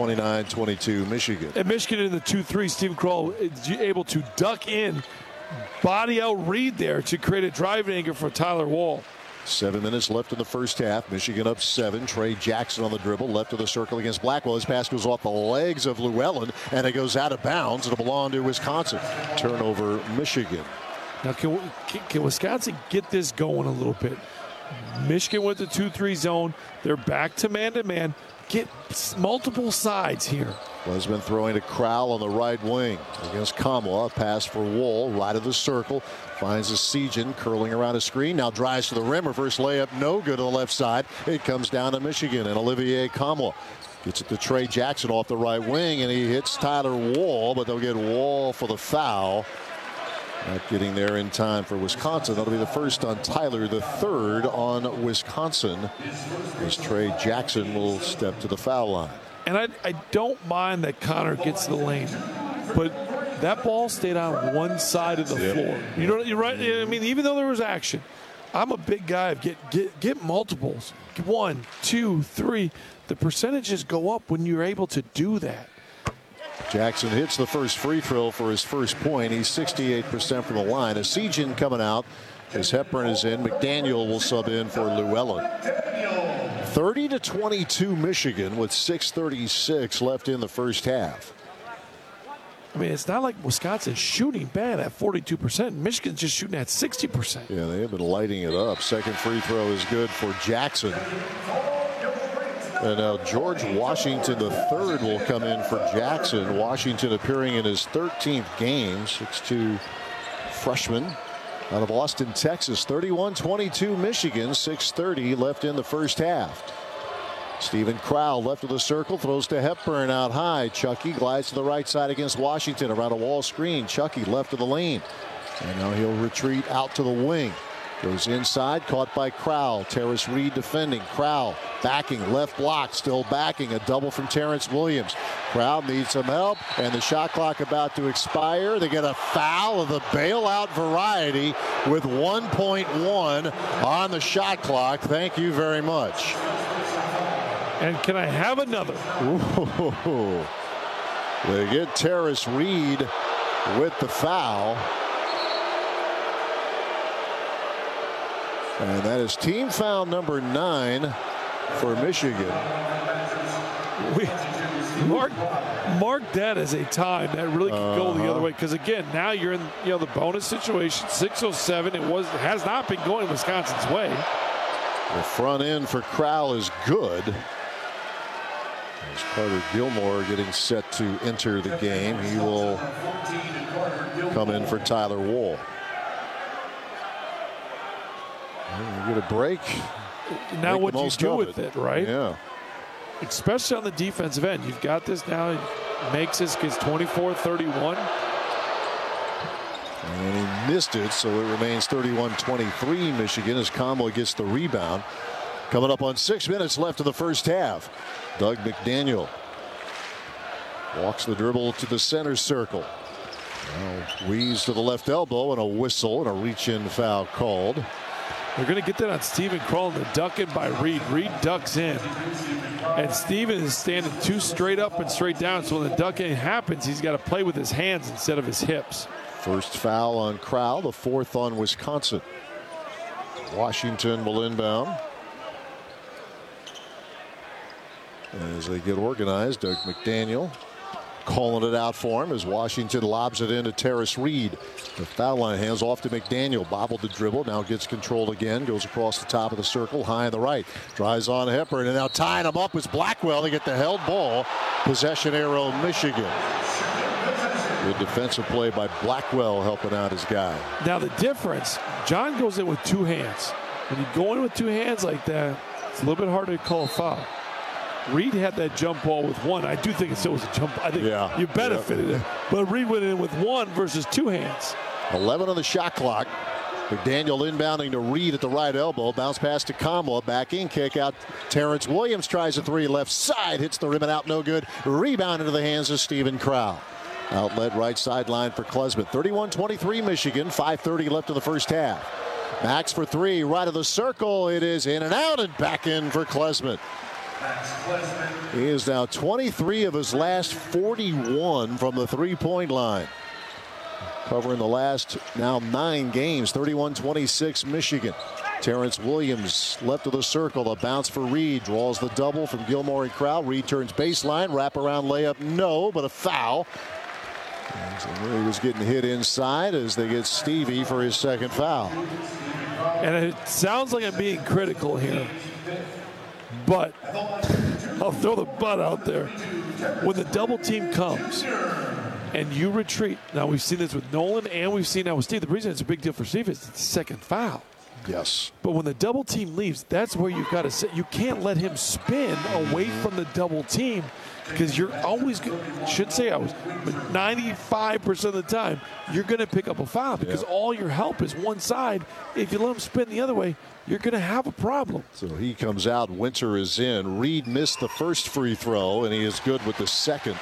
29-22 Michigan. And Michigan in the 2-3, Stephen Crowell is able to duck in, body out Reed there to create a driving angle for Tyler Wall. 7 minutes left in the first half. Michigan up 7. Trey Jackson on the dribble, left of the circle against Blackwell. His pass goes off the legs of Llewellyn, and it goes out of bounds. It'll belong to Wisconsin. Turnover, Michigan. Now, can Wisconsin get this going a little bit? Michigan went to 2-3 zone. They're back to man-to-man. Get multiple sides here. Klesman throwing to Crowell on the right wing against Kamwa. Pass for Wall, right of the circle. Finds Essegian curling around a screen. Now drives to the rim. Reverse layup, no good on the left side. It comes down to Michigan and Olivier Kamwa. Gets it to Trey Jackson off the right wing, and he hits Tyler Wall, but they'll get Wall for the foul. Not getting there in time for Wisconsin. That'll be the first on Tyler, the third on Wisconsin, as Trey Jackson will step to the foul line. And I don't mind that Connor gets the lane, but that ball stayed on one side of the floor. You know, you're right. I mean, even though there was action, I'm a big guy. Get multiples. 1, 2, 3. The percentages go up when you're able to do that. Jackson hits the first free throw for his first point. He's 68% from the line. Essegian coming out as Hepburn is in. McDaniel will sub in for Llewellyn. 30-22 Michigan with 6:36 left in the first half. I mean, it's not like Wisconsin's shooting bad at 42%. Michigan's just shooting at 60%. Yeah, they have been lighting it up. Second free throw is good for Jackson. And now George Washington III will come in for Jackson. Washington appearing in his 13th game. 6'2" freshman out of Austin, Texas. 31-22 Michigan. 6:30 left in the first half. Stephen Crowell left of the circle, throws to Hepburn out high. Chucky glides to the right side against Washington around a wall screen. Chucky left of the lane. And now he'll retreat out to the wing. Goes inside, caught by Crowell. Terrace Reed defending. Crowell backing, left block, still backing. A double from Terrence Williams. Crowell needs some help, and the shot clock about to expire. They get a foul of the bailout variety with 1.1 on the shot clock. Thank you very much. And can I have another? Ooh. They get Terrace Reed with the foul. And that is team foul number 9 for Michigan. Mark that as a time that really could go the other way, because again, now you're in the bonus situation. 6:07. It has not been going Wisconsin's way. The front end for Crowell is good. As Carter Gilmore getting set to enter the game, he will come in for Tyler Wall. You get a break. Now what you do with it, right? Yeah. Especially on the defensive end. You've got this now. He makes this, gets 24-31. And he missed it, so it remains 31-23 Michigan as Conway gets the rebound. Coming up on 6 minutes left in the first half. Doug McDaniel walks the dribble to the center circle. Now Wees to the left elbow, and a whistle and a reach-in foul called. They're going to get that on Steven Crowell, the duck in by Reed. Reed ducks in. And Steven is standing too straight up and straight down, so when the duck in happens, he's got to play with his hands instead of his hips. First foul on Crowell, the fourth on Wisconsin. Washington will inbound. As they get organized, Doug McDaniel calling it out for him as Washington lobs it into Terrace Reed. The foul line, hands off to McDaniel. Bobbled the dribble, now gets control again. Goes across the top of the circle, high on the right. Drives on Hepburn, and now tying him up is Blackwell. They get the held ball. Possession arrow, Michigan. Good defensive play by Blackwell helping out his guy. Now the difference, John goes in with two hands. When you go in with two hands like that, it's a little bit harder to call a foul. Reed had that jump ball with one. I do think it still was a jump. I think you benefited it. But Reed went in with one versus two hands. 11 on the shot clock. McDaniel inbounding to Reed at the right elbow. Bounce pass to Kamala. Back in, kick out. Terrence Williams tries a three left side. Hits the rim and out, no good. Rebound into the hands of Steven Crowell. Outlet right sideline for Klesmit. 31-23 Michigan. 5:30 left in the first half. Max for three. Right of the circle. It is in and out and back in for Klesmit. He is now 23 of his last 41 from the three-point line. Covering the last now 9 games. 31-26 Michigan. Terrence Williams left of the circle. A bounce for Reed. Draws the double from Gilmore and Crowell. Reed turns baseline. Wraparound layup. No, but a foul. And he was getting hit inside as they get Stevie for his second foul. And it sounds like I'm being critical here. But I'll throw the butt out there. When the double team comes and you retreat, now we've seen this with Nolan and we've seen that with Steve. The reason it's a big deal for Steve is it's the second foul. Yes. But when the double team leaves, that's where you've got to sit. You can't let him spin away from the double team because you're always going to, should say always, but 95% of the time, you're going to pick up a foul because all your help is one side. If you let him spin the other way, you're going to have a problem. So he comes out. Winter is in. Reed missed the first free throw, and he is good with the second.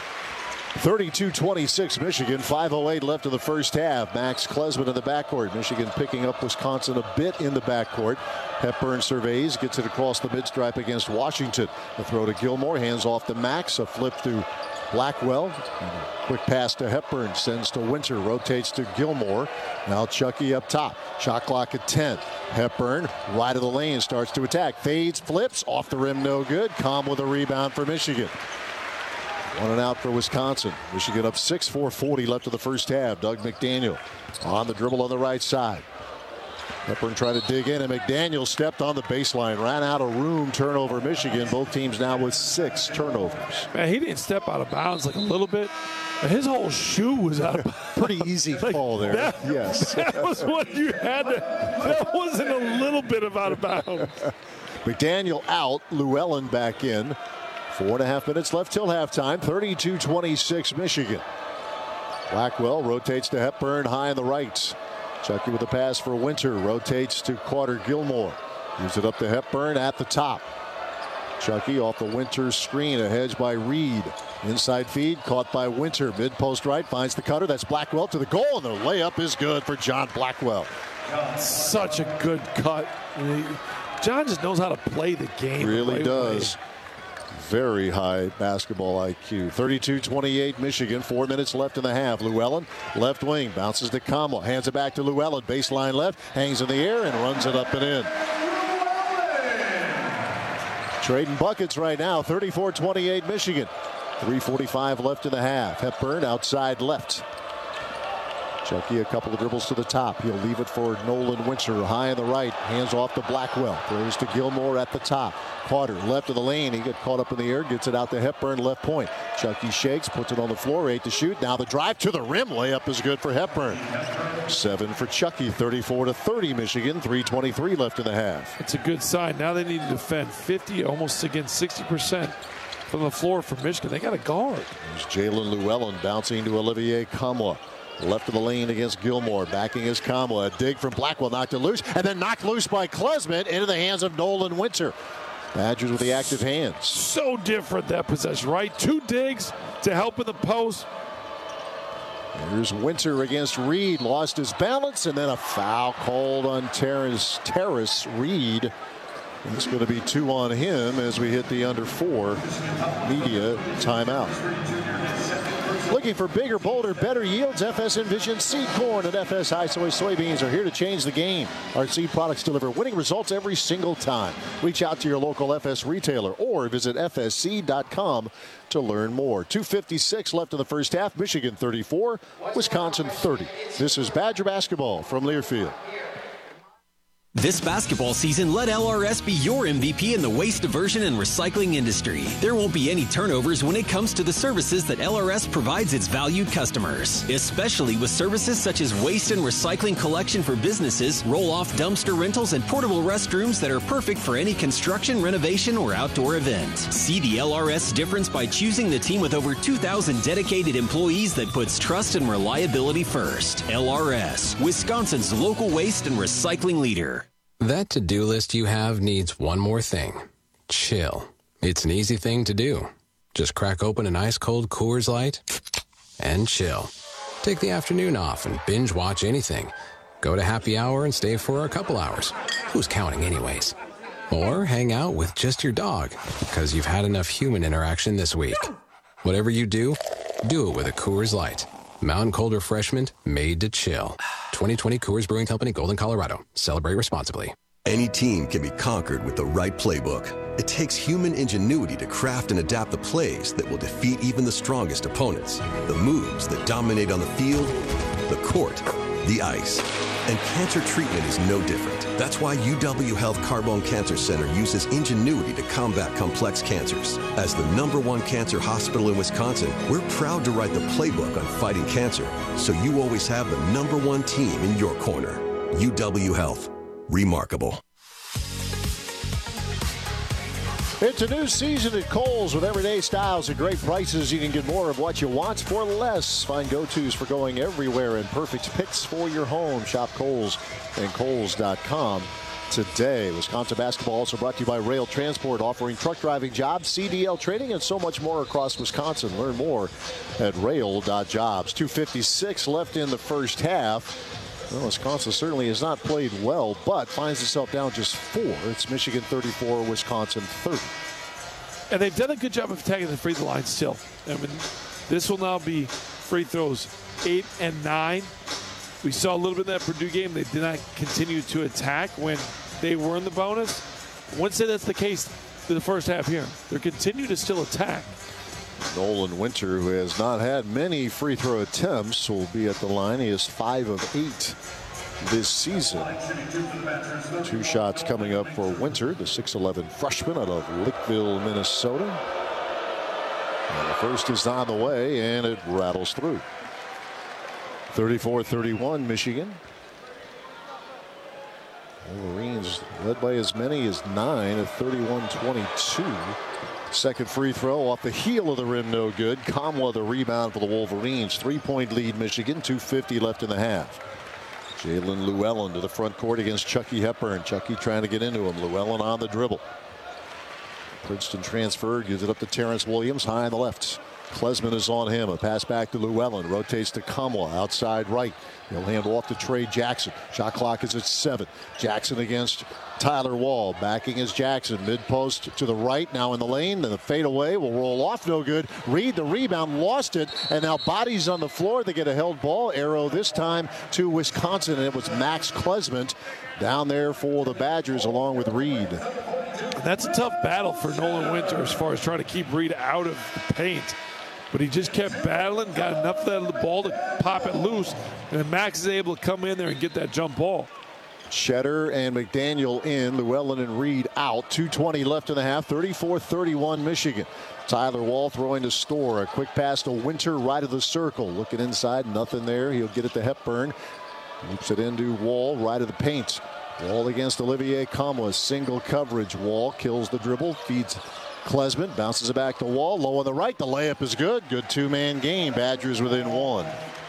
32-26 Michigan. 5:08 left in the first half. Max Klesmit in the backcourt. Michigan picking up Wisconsin a bit in the backcourt. Hepburn surveys, gets it across the mid-stripe against Washington. The throw to Gilmore, hands off to Max. A flip to Blackwell. Quick pass to Hepburn, sends to Winter, rotates to Gilmore. Now Chucky up top. Shot clock at 10. Hepburn, right of the lane, starts to attack. Fades, flips, off the rim, no good. Calm with a rebound for Michigan. 1 and out for Wisconsin. Michigan up 6, 4:40 left of the first half. Doug McDaniel on the dribble on the right side. Hepburn tried to dig in, and McDaniel stepped on the baseline, ran out of room. Turnover Michigan. Both teams now with 6 turnovers. Man, he didn't step out of bounds like a little bit. His whole shoe was out of bounds. Pretty easy call there. Yes. That was what you had to. That wasn't a little bit of out of bounds. McDaniel out. Llewellyn back in. 4.5 minutes left till halftime. 32-26 Michigan. Blackwell rotates to Hepburn high on the right. Chucky with the pass for Winter. Rotates to Carter Gilmore. Gives it up to Hepburn at the top. Chucky off the Winter screen. A hedge by Reed. Inside feed caught by Winter. Mid post right finds the cutter. That's Blackwell to the goal. And the layup is good for John Blackwell. Such a good cut. John just knows how to play the game. Really does. Very high basketball IQ. 32-28 Michigan. 4 minutes left in the half. Llewellyn, left wing, bounces to Como. Hands it back to Llewellyn. Baseline left. Hangs in the air and runs it up and in. Trading buckets right now. 34-28 Michigan. 3:45 left in the half. Hepburn outside left. Chucky a couple of dribbles to the top. He'll leave it for Nolan Winter high on the right. Hands off to Blackwell. Throws to Gilmore at the top. Carter left of the lane. He got caught up in the air. Gets it out to Hepburn left point. Chucky shakes. Puts it on the floor. 8 to shoot. Now the drive to the rim. Layup is good for Hepburn. 7 for Chucky. 34-30 Michigan. 3:23 left in the half. It's a good sign. Now they need to defend 50, almost against 60% from the floor for Michigan. They got a guard. There's Jalen Llewellyn bouncing to Olivier Kamwa. Left of the lane against Gilmore. Backing his Kamwa. A dig from Blackwell. Knocked it loose. And then knocked loose by Klesmit into the hands of Nolan Winter. Badgers with the active hands. So different that possession, right? 2 digs to help in the post. Here's Winter against Reed. Lost his balance. And then a foul called on Terrace Reed. It's going to be 2 on him as we hit the under 4 media timeout. Looking for bigger, bolder, better yields? FS Envision seed corn and FS High Soy soybeans are here to change the game. Our seed products deliver winning results every single time. Reach out to your local FS retailer or visit fsseed.com to learn more. 2:56 left in the first half. Michigan 34, Wisconsin 30. This is Badger basketball from Learfield. This basketball season, let LRS be your MVP in the waste diversion and recycling industry. There won't be any turnovers when it comes to the services that LRS provides its valued customers, especially with services such as waste and recycling collection for businesses, roll-off dumpster rentals, and portable restrooms that are perfect for any construction, renovation, or outdoor event. See the LRS difference by choosing the team with over 2,000 dedicated employees that puts trust and reliability first. LRS, Wisconsin's local waste and recycling leader. That to-do list you have needs one more thing. Chill. It's an easy thing to do. Just crack open an ice-cold Coors Light and chill. Take the afternoon off and binge watch anything. Go to happy hour and stay for a couple hours. Who's counting anyways? Or hang out with just your dog because you've had enough human interaction this week. Whatever you do it with a Coors Light. Mountain Cold Refreshment made to chill. 2020 Coors Brewing Company, Golden, Colorado. Celebrate responsibly. Any team can be conquered with the right playbook. It takes human ingenuity to craft and adapt the plays that will defeat even the strongest opponents. The moves that dominate on the field, the court, the ice. And cancer treatment is no different. That's why UW Health Carbone Cancer Center uses ingenuity to combat complex cancers. As the #1 cancer hospital in Wisconsin, we're proud to write the playbook on fighting cancer, so you always have the #1 team in your corner. UW Health. Remarkable. It's a new season at Kohl's with everyday styles at great prices. You can get more of what you want for less. Find go-tos for going everywhere and perfect picks for your home. Shop Kohl's and Kohl's.com today. Wisconsin basketball also brought to you by Rail Transport, offering truck driving jobs, CDL training, and so much more across Wisconsin. Learn more at rail.jobs. 2:56 left in the first half. Well, Wisconsin certainly has not played well, but finds itself down just 4. It's Michigan 34, Wisconsin 30. And they've done a good job of attacking the free throw line still. I mean, this will now be free throws 8 and 9. We saw a little bit in that Purdue game. They did not continue to attack when they were in the bonus. I wouldn't say that's the case in the first half here. They're continuing to still attack. Nolan Winter, who has not had many free throw attempts, will be at the line. He is 5 of 8 this season. 2 shots coming up for Winter, the 6'11 freshman out of Lakeville, Minnesota. And the first is on the way, and it rattles through. 34-31 Michigan. Wolverines led by as many as 9 at 31-22. Second free throw off the heel of the rim, no good. Kamwa the rebound for the Wolverines. 3-point lead, Michigan. 2:50 left in the half. Jalen Llewellyn to the front court against Chucky Hepburn. Chucky trying to get into him. Llewellyn on the dribble. Princeton transfer, gives it up to Terrence Williams, high on the left. Klesman is on him. A pass back to Llewellyn. Rotates to Kamwa outside right. He'll hand off to Trey Jackson. Shot clock is at 7. Jackson against Tyler Wall. Backing is Jackson. Mid post to the right. Now in the lane. Then the fadeaway will roll off. No good. Reed the rebound. Lost it. And now bodies on the floor. They get a held ball. Arrow this time to Wisconsin. And it was Max Klesman down there for the Badgers along with Reed. That's a tough battle for Nolan Winter as far as trying to keep Reed out of the paint. But he just kept battling, got enough of the ball to pop it loose, and then Max is able to come in there and get that jump ball. Cheddar and McDaniel in, Llewellyn and Reed out. 2:20 left in the half. 34-31 Michigan. Tyler Wall throwing to Storr. A quick pass to Winter right of the circle. Looking inside, nothing there. He'll get it to Hepburn. Loops it into Wall right of the paint. Wall against Olivier Kamwa. Single coverage. Wall kills the dribble. Feeds Klesman. Bounces it back to Wall. Low on the right. The layup is good. Good two-man game. Badgers within 1.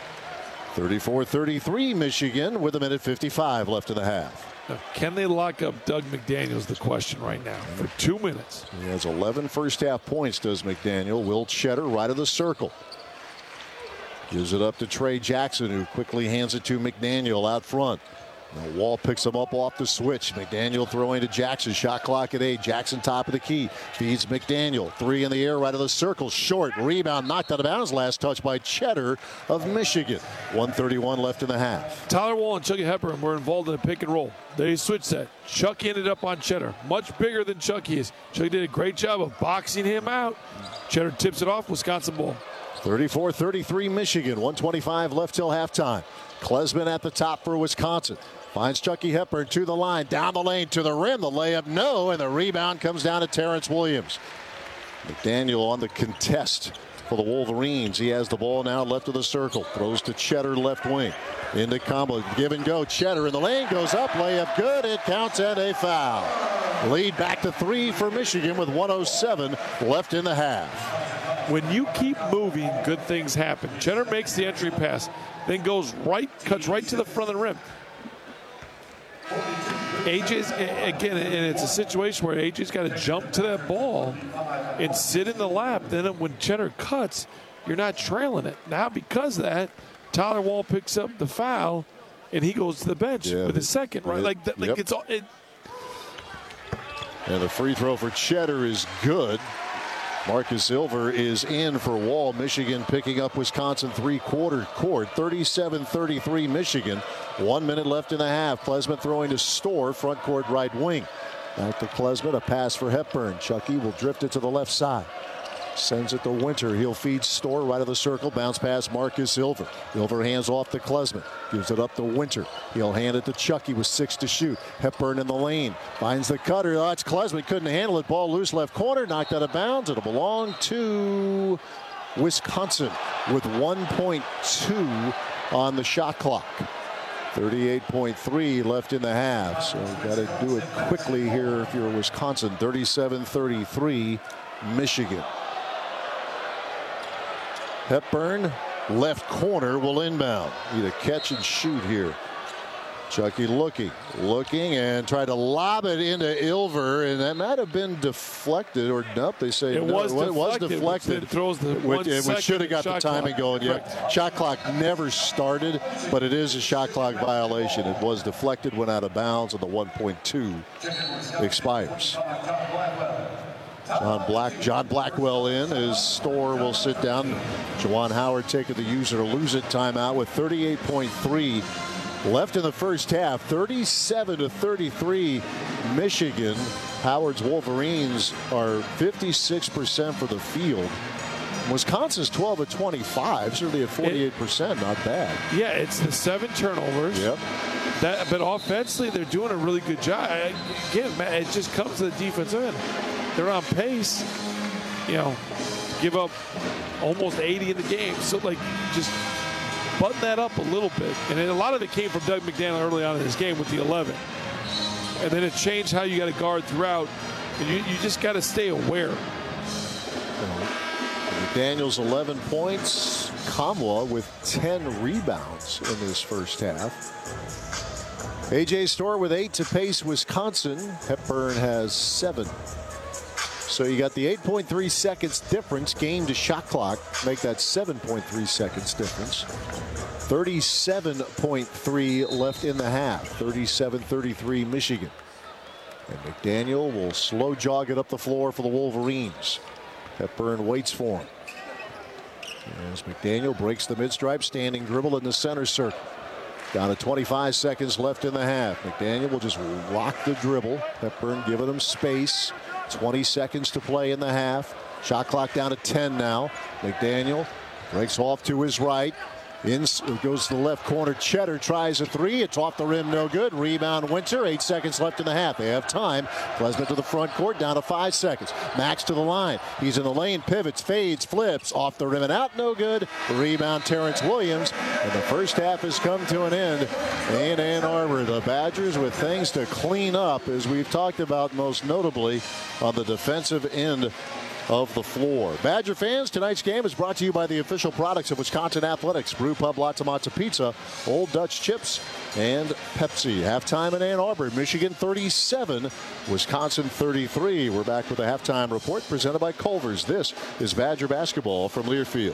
34-33 Michigan with 1:55 left in the half. Now, can they lock up Doug McDaniel is the question right now for 2 minutes. He has 11 first half points, does McDaniel. Will Cheddar right of the circle. Gives it up to Trey Jackson, who quickly hands it to McDaniel out front. Now Wall picks him up off the switch. McDaniel throwing to Jackson. Shot clock at 8. Jackson top of the key. Feeds McDaniel. 3 in the air right of the circle. Short. Rebound knocked out of bounds. Last touch by Cheddar of Michigan. 1:31 left in the half. Tyler Wall and Chucky Hepburn were involved in a pick and roll. They switched that. Chuck ended up on Cheddar. Much bigger than Chucky is. Chucky did a great job of boxing him out. Cheddar tips it off. Wisconsin ball. 34-33 Michigan. 1:25 left till halftime. Klesman at the top for Wisconsin. Finds Chucky Hepburn to the line, down the lane to the rim. The layup, no, and the rebound comes down to Terrence Williams. McDaniel on the contest for the Wolverines. He has the ball now left of the circle. Throws to Cheddar left wing. Into Kamwa, give and go. Cheddar in the lane, goes up, layup good. It counts and a foul. Lead back to 3 for Michigan with 1:07 left in the half. When you keep moving, good things happen. Cheddar makes the entry pass, then goes right, cuts right to the front of the rim. AJ's, again, and it's a situation where AJ's got to jump to that ball and sit in the lap. Then when Cheddar cuts, you're not trailing it. Now because of that, Tyler Wall picks up the foul, and he goes to the bench with his second, right? Yep. It's all. And the free throw for Cheddar is good. Marcus Silver is in for Wall. Michigan picking up Wisconsin three-quarter court. 37-33 Michigan. 1 minute left in the half. Klesman throwing to Storr, front court right wing. Back to Klesman, a pass for Hepburn. Chucky will drift it to the left side. Sends it to Winter. He'll feed Storr right of the circle. Bounce pass Marcus Silver. Silver hands off to Klesman. Gives it up to Winter. He'll hand it to Chucky with 6 to shoot. Hepburn in the lane. Finds the cutter. Oh, it's Klesman. Couldn't handle it. Ball loose left corner. Knocked out of bounds. It'll belong to Wisconsin with 1.2 on the shot clock. 38.3 left in the half. So got to do it quickly here if you're Wisconsin. 37-33 Michigan. Hepburn, left corner, will inbound. Need a catch and shoot here. Chucky looking, and tried to lob it into Ilver, and that might have been deflected, or nope, they say it was deflected. It throws the which should have got the timing going. Yeah, shot clock never started, but it is a shot clock violation. It was deflected, went out of bounds, and the 1.2 expires. John Blackwell in as Storr will sit down. Juwan Howard taking the use it or lose it timeout with 38.3 left in the first half. 37-33 Michigan. Howard's Wolverines are 56% for the field. Wisconsin's 12 of 25, certainly at 48%, not bad. Yeah, it's the 7 turnovers. Yep. But offensively, they're doing a really good job. Again, it just comes to the defensive end. They're on pace, give up almost 80 in the game. So, just button that up a little bit. And then a lot of it came from Doug McDaniel early on in this game with the 11. And then it changed how you got to guard throughout. And you just got to stay aware. McDaniels 11 points. Kamwa with 10 rebounds in this first half. A.J. Storr with 8 to pace Wisconsin. Hepburn has 7. So you got the 8.3 seconds difference. Game to shot clock. Make that 7.3 seconds difference. 37.3 left in the half. 37-33 Michigan. And McDaniel will slow jog it up the floor for the Wolverines. Hepburn waits for him. As McDaniel breaks the mid-stripe, standing dribble in the center circle. Down to 25 seconds left in the half. McDaniel will just rock the dribble. Hepburn giving him space. 20 seconds to play in the half. Shot clock down to 10 now. McDaniel breaks off to his right. Goes to the left corner. Cheddar tries a three. It's off the rim, no good. Rebound Winter. 8 seconds left in the half. They have time. Klesmit to the front court, down to 5 seconds. Max to the line. He's in the lane, pivots, fades, flips. Off the rim and out, no good. Rebound Terrence Williams. And the first half has come to an end in Ann Arbor. The Badgers with things to clean up, as we've talked about most notably on the defensive end of the floor. Badger fans, tonight's game is brought to you by the official products of Wisconsin Athletics: Brew Pub, Lots of Matzo Pizza, Old Dutch Chips, and Pepsi. Halftime in Ann Arbor, Michigan 37, Wisconsin 33. We're back with a halftime report presented by Culver's. This is Badger basketball from Learfield.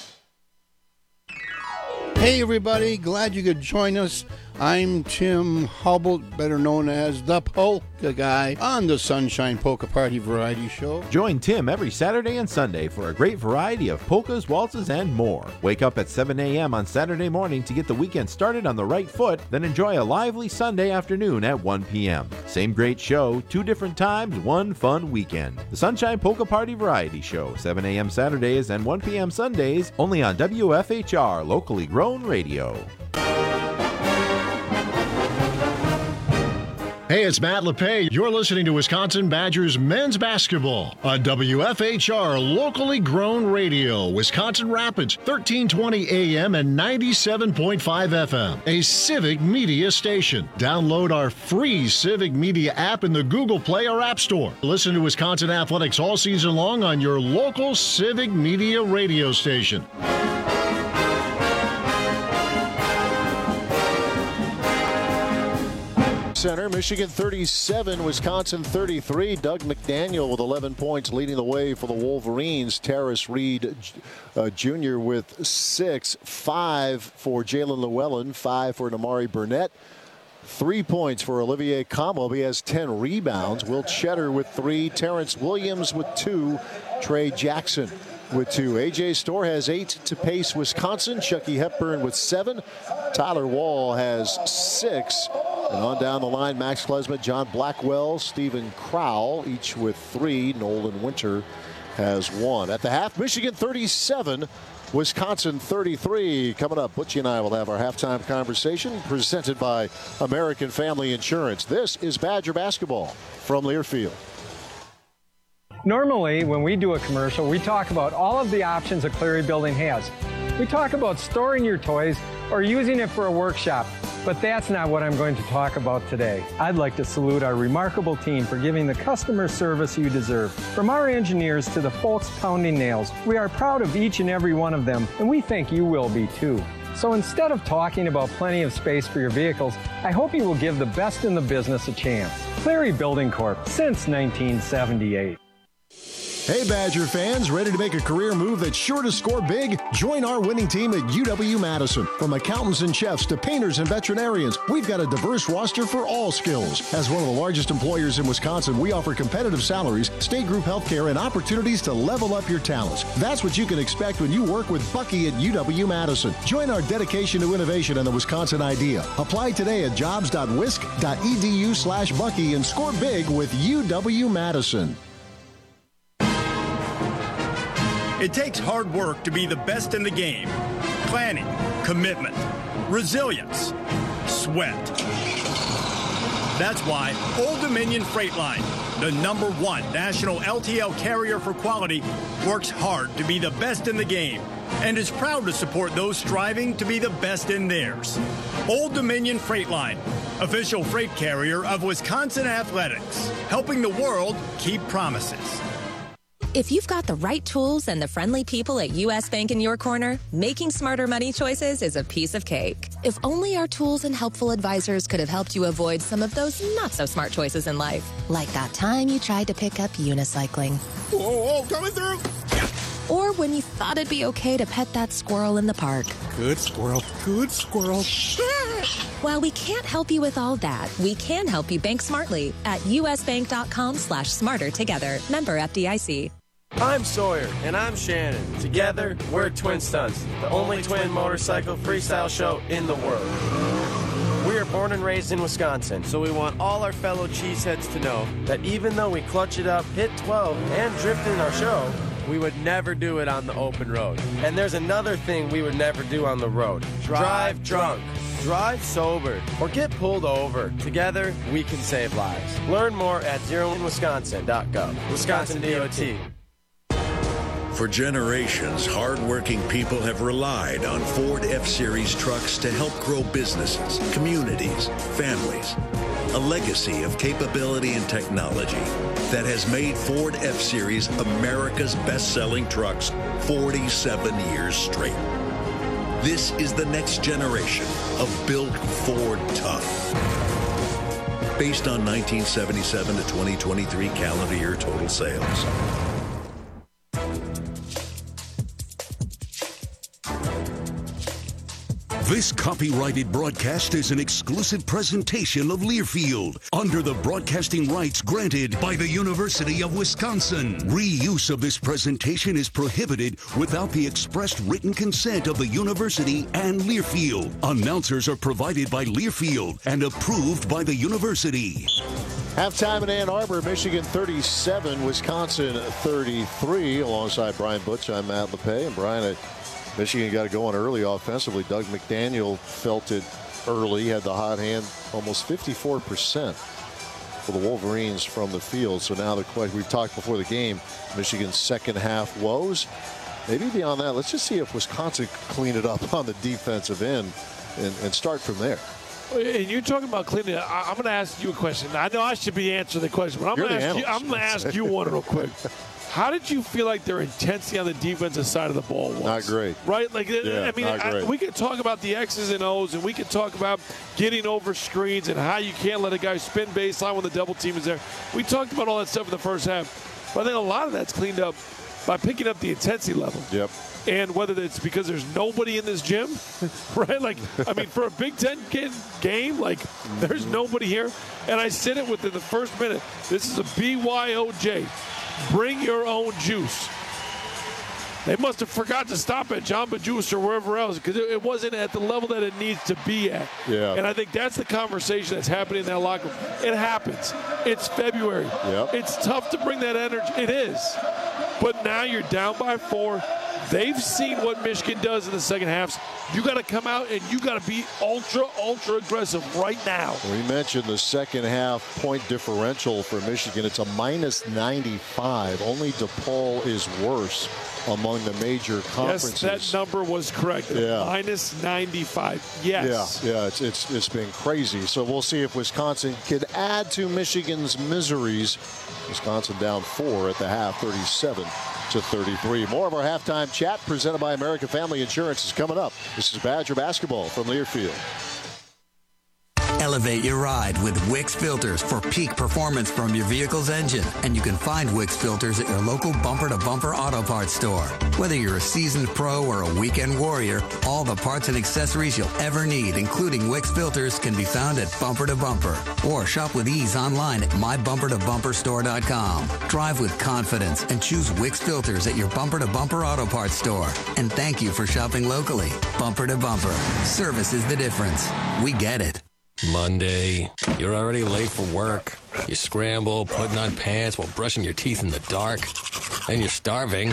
Hey everybody, glad you could join us. I'm Tim Hubble, better known as the Polka Guy, on the Sunshine Polka Party Variety Show. Join Tim every Saturday and Sunday for a great variety of polkas, waltzes, and more. Wake up at 7 a.m. on Saturday morning to get the weekend started on the right foot, then enjoy a lively Sunday afternoon at 1 p.m. Same great show, 2 different times, 1 fun weekend. The Sunshine Polka Party Variety Show, 7 a.m. Saturdays and 1 p.m. Sundays, only on WFHR, locally grown radio. Hey, it's Matt LePay. You're listening to Wisconsin Badgers men's basketball on WFHR, locally grown radio, Wisconsin Rapids, 1320 AM and 97.5 FM, a Civic Media station. Download our free Civic Media app in the Google Play or App Store. Listen to Wisconsin Athletics all season long on your local Civic Media radio station. Center, Michigan 37, Wisconsin 33. Doug McDaniel with 11 points leading the way for the Wolverines. Terrace Reed Jr. with 6. 5 for Jalen Llewellyn. 5 for Namari Burnett. 3 points for Olivier Kamwa. He has 10 rebounds. Will Cheddar with 3. Terrence Williams with 2. Trey Jackson with 2. A.J. Storr has 8 to pace Wisconsin. Chucky Hepburn with 7. Tyler Wall has 6. And on down the line, Max Klesmit, John Blackwell, Stephen Crowell, each with 3. Nolan Winter has 1. At the half, Michigan 37, Wisconsin 33. Coming up, Butchie and I will have our halftime conversation presented by American Family Insurance. This is Badger basketball from Learfield. Normally, when we do a commercial, we talk about all of the options a Cleary building has. We talk about storing your toys or using it for a workshop, but that's not what I'm going to talk about today. I'd like to salute our remarkable team for giving the customer service you deserve. From our engineers to the folks pounding nails, we are proud of each and every one of them, and we think you will be too. So instead of talking about plenty of space for your vehicles, I hope you will give the best in the business a chance. Cleary Building Corp. Since 1978. Hey Badger fans, ready to make a career move that's sure to score big? Join our winning team at UW-Madison. From accountants and chefs to painters and veterinarians, we've got a diverse roster for all skills. As one of the largest employers in Wisconsin, we offer competitive salaries, state group health care, and opportunities to level up your talents. That's what you can expect when you work with Bucky at UW-Madison. Join our dedication to innovation and the Wisconsin idea. Apply today at jobs.wisc.edu/Bucky and score big with UW-Madison. It takes hard work to be the best in the game. Planning, commitment, resilience, sweat. That's why Old Dominion Freight Line, the #1 national LTL carrier for quality, works hard to be the best in the game and is proud to support those striving to be the best in theirs. Old Dominion Freight Line, official freight carrier of Wisconsin Athletics, helping the world keep promises. If you've got the right tools and the friendly people at U.S. Bank in your corner, making smarter money choices is a piece of cake. If only our tools and helpful advisors could have helped you avoid some of those not-so-smart choices in life. Like that time you tried to pick up unicycling. Whoa, coming through! Or when you thought it'd be okay to pet that squirrel in the park. Good squirrel, good squirrel. While we can't help you with all that, we can help you bank smartly at usbank.com/smarter together. Member FDIC. I'm Sawyer. And I'm Shannon. Together, we're Twin Stunts, the only twin motorcycle freestyle show in the world. We are born and raised in Wisconsin, so we want all our fellow cheeseheads to know that even though we clutch it up, hit 12, and drift in our show, we would never do it on the open road. And there's another thing we would never do on the road. Drive drunk. Drive sober. Or get pulled over. Together, we can save lives. Learn more at zeroinwisconsin.gov. Wisconsin DOT. For generations, hard-working people have relied on Ford F-Series trucks to help grow businesses, communities, families. A legacy of capability and technology that has made Ford F-Series America's best-selling trucks 47 years straight. This is the next generation of Built Ford Tough. Based on 1977 to 2023 calendar year total sales. This copyrighted broadcast is an exclusive presentation of Learfield under the broadcasting rights granted by the University of Wisconsin. Reuse of this presentation is prohibited without the expressed written consent of the university and Learfield. Announcers are provided by Learfield and approved by the university. Halftime in Ann Arbor, Michigan 37, Wisconsin 33. Alongside Brian Butch, I'm Matt LePay. And Brian, Michigan got to go on early offensively. Doug McDaniel felt it early, had the hot hand, almost 54% for the Wolverines from the field. So now we've talked before the game, Michigan's second half woes. Maybe beyond that, let's just see if Wisconsin clean it up on the defensive end and start from there. And you're talking about cleaning it. I'm going to ask you a question. I know I should be answering the question, but I'm going to ask you one real quick. How did you feel like their intensity on the defensive side of the ball was? Not great. Right? Like, yeah, I mean, we could talk about the X's and O's, and we could talk about getting over screens and how you can't let a guy spin baseline when the double team is there. We talked about all that stuff in the first half. But I think a lot of that's cleaned up by picking up the intensity level. Yep. And whether it's because there's nobody in this gym, right? Like, I mean, for a Big Ten game, like, there's nobody here. And I said it within the first minute. This is a BYOJ. Bring your own juice. They must have forgot to stop at Jamba Juice or wherever else because it wasn't at the level that it needs to be at. Yeah. And I think that's the conversation that's happening in that locker room. It happens. It's February. Yep. It's tough to bring that energy. It is. But now you're down by 4. They've seen what Michigan does in the second halves. You got to come out and you got to be ultra aggressive right now. We mentioned the second half point differential for Michigan. It's a minus 95. Only DePaul is worse among the major conferences. Yes, that number was correct. Yeah. Minus 95. Yes. Yeah. It's been crazy. So we'll see if Wisconsin can add to Michigan's miseries. Wisconsin down 4 at the half, 37-33. More of our halftime chat presented by American Family Insurance is coming up. This is Badger Basketball from Learfield. Elevate your ride with Wix filters for peak performance from your vehicle's engine. And you can find Wix filters at your local bumper-to-bumper auto parts store. Whether you're a seasoned pro or a weekend warrior, all the parts and accessories you'll ever need, including Wix filters, can be found at Bumper to Bumper. Or shop with ease online at mybumpertobumperstore.com. Drive with confidence and choose Wix filters at your bumper-to-bumper auto parts store. And thank you for shopping locally. Bumper to Bumper. Service is the difference. We get it. Monday, you're already late for work. You scramble, putting on pants while brushing your teeth in the dark. And you're starving.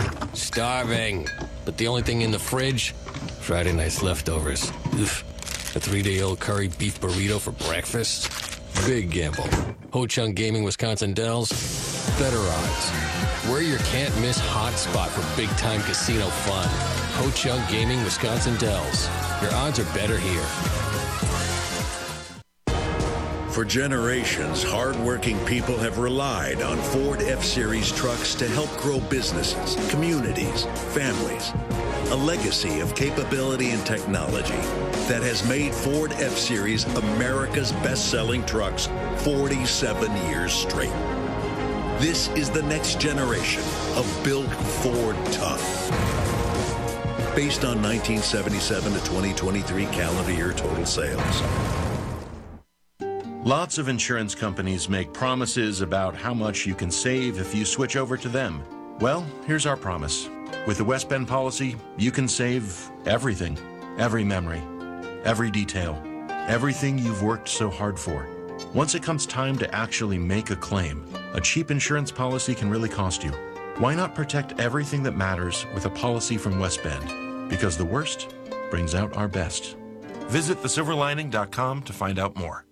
But the only thing in the fridge, Friday night's leftovers. Oof. A 3-day-old curry beef burrito for breakfast. Big gamble. Ho-Chunk Gaming Wisconsin Dells, better odds. We're your can't-miss hot spot for big-time casino fun. Ho-Chunk Gaming Wisconsin Dells. Your odds are better here. For generations, hardworking people have relied on Ford F-Series trucks to help grow businesses, communities, families. A legacy of capability and technology that has made Ford F-Series America's best-selling trucks 47 years straight. This is the next generation of Built Ford Tough. Based on 1977 to 2023 calendar year total sales. Lots of insurance companies make promises about how much you can save if you switch over to them. Well, here's our promise. With the West Bend policy, you can save everything. Every memory, every detail, everything you've worked so hard for. Once it comes time to actually make a claim, a cheap insurance policy can really cost you. Why not protect everything that matters with a policy from West Bend? Because the worst brings out our best. Visit thesilverlining.com to find out more.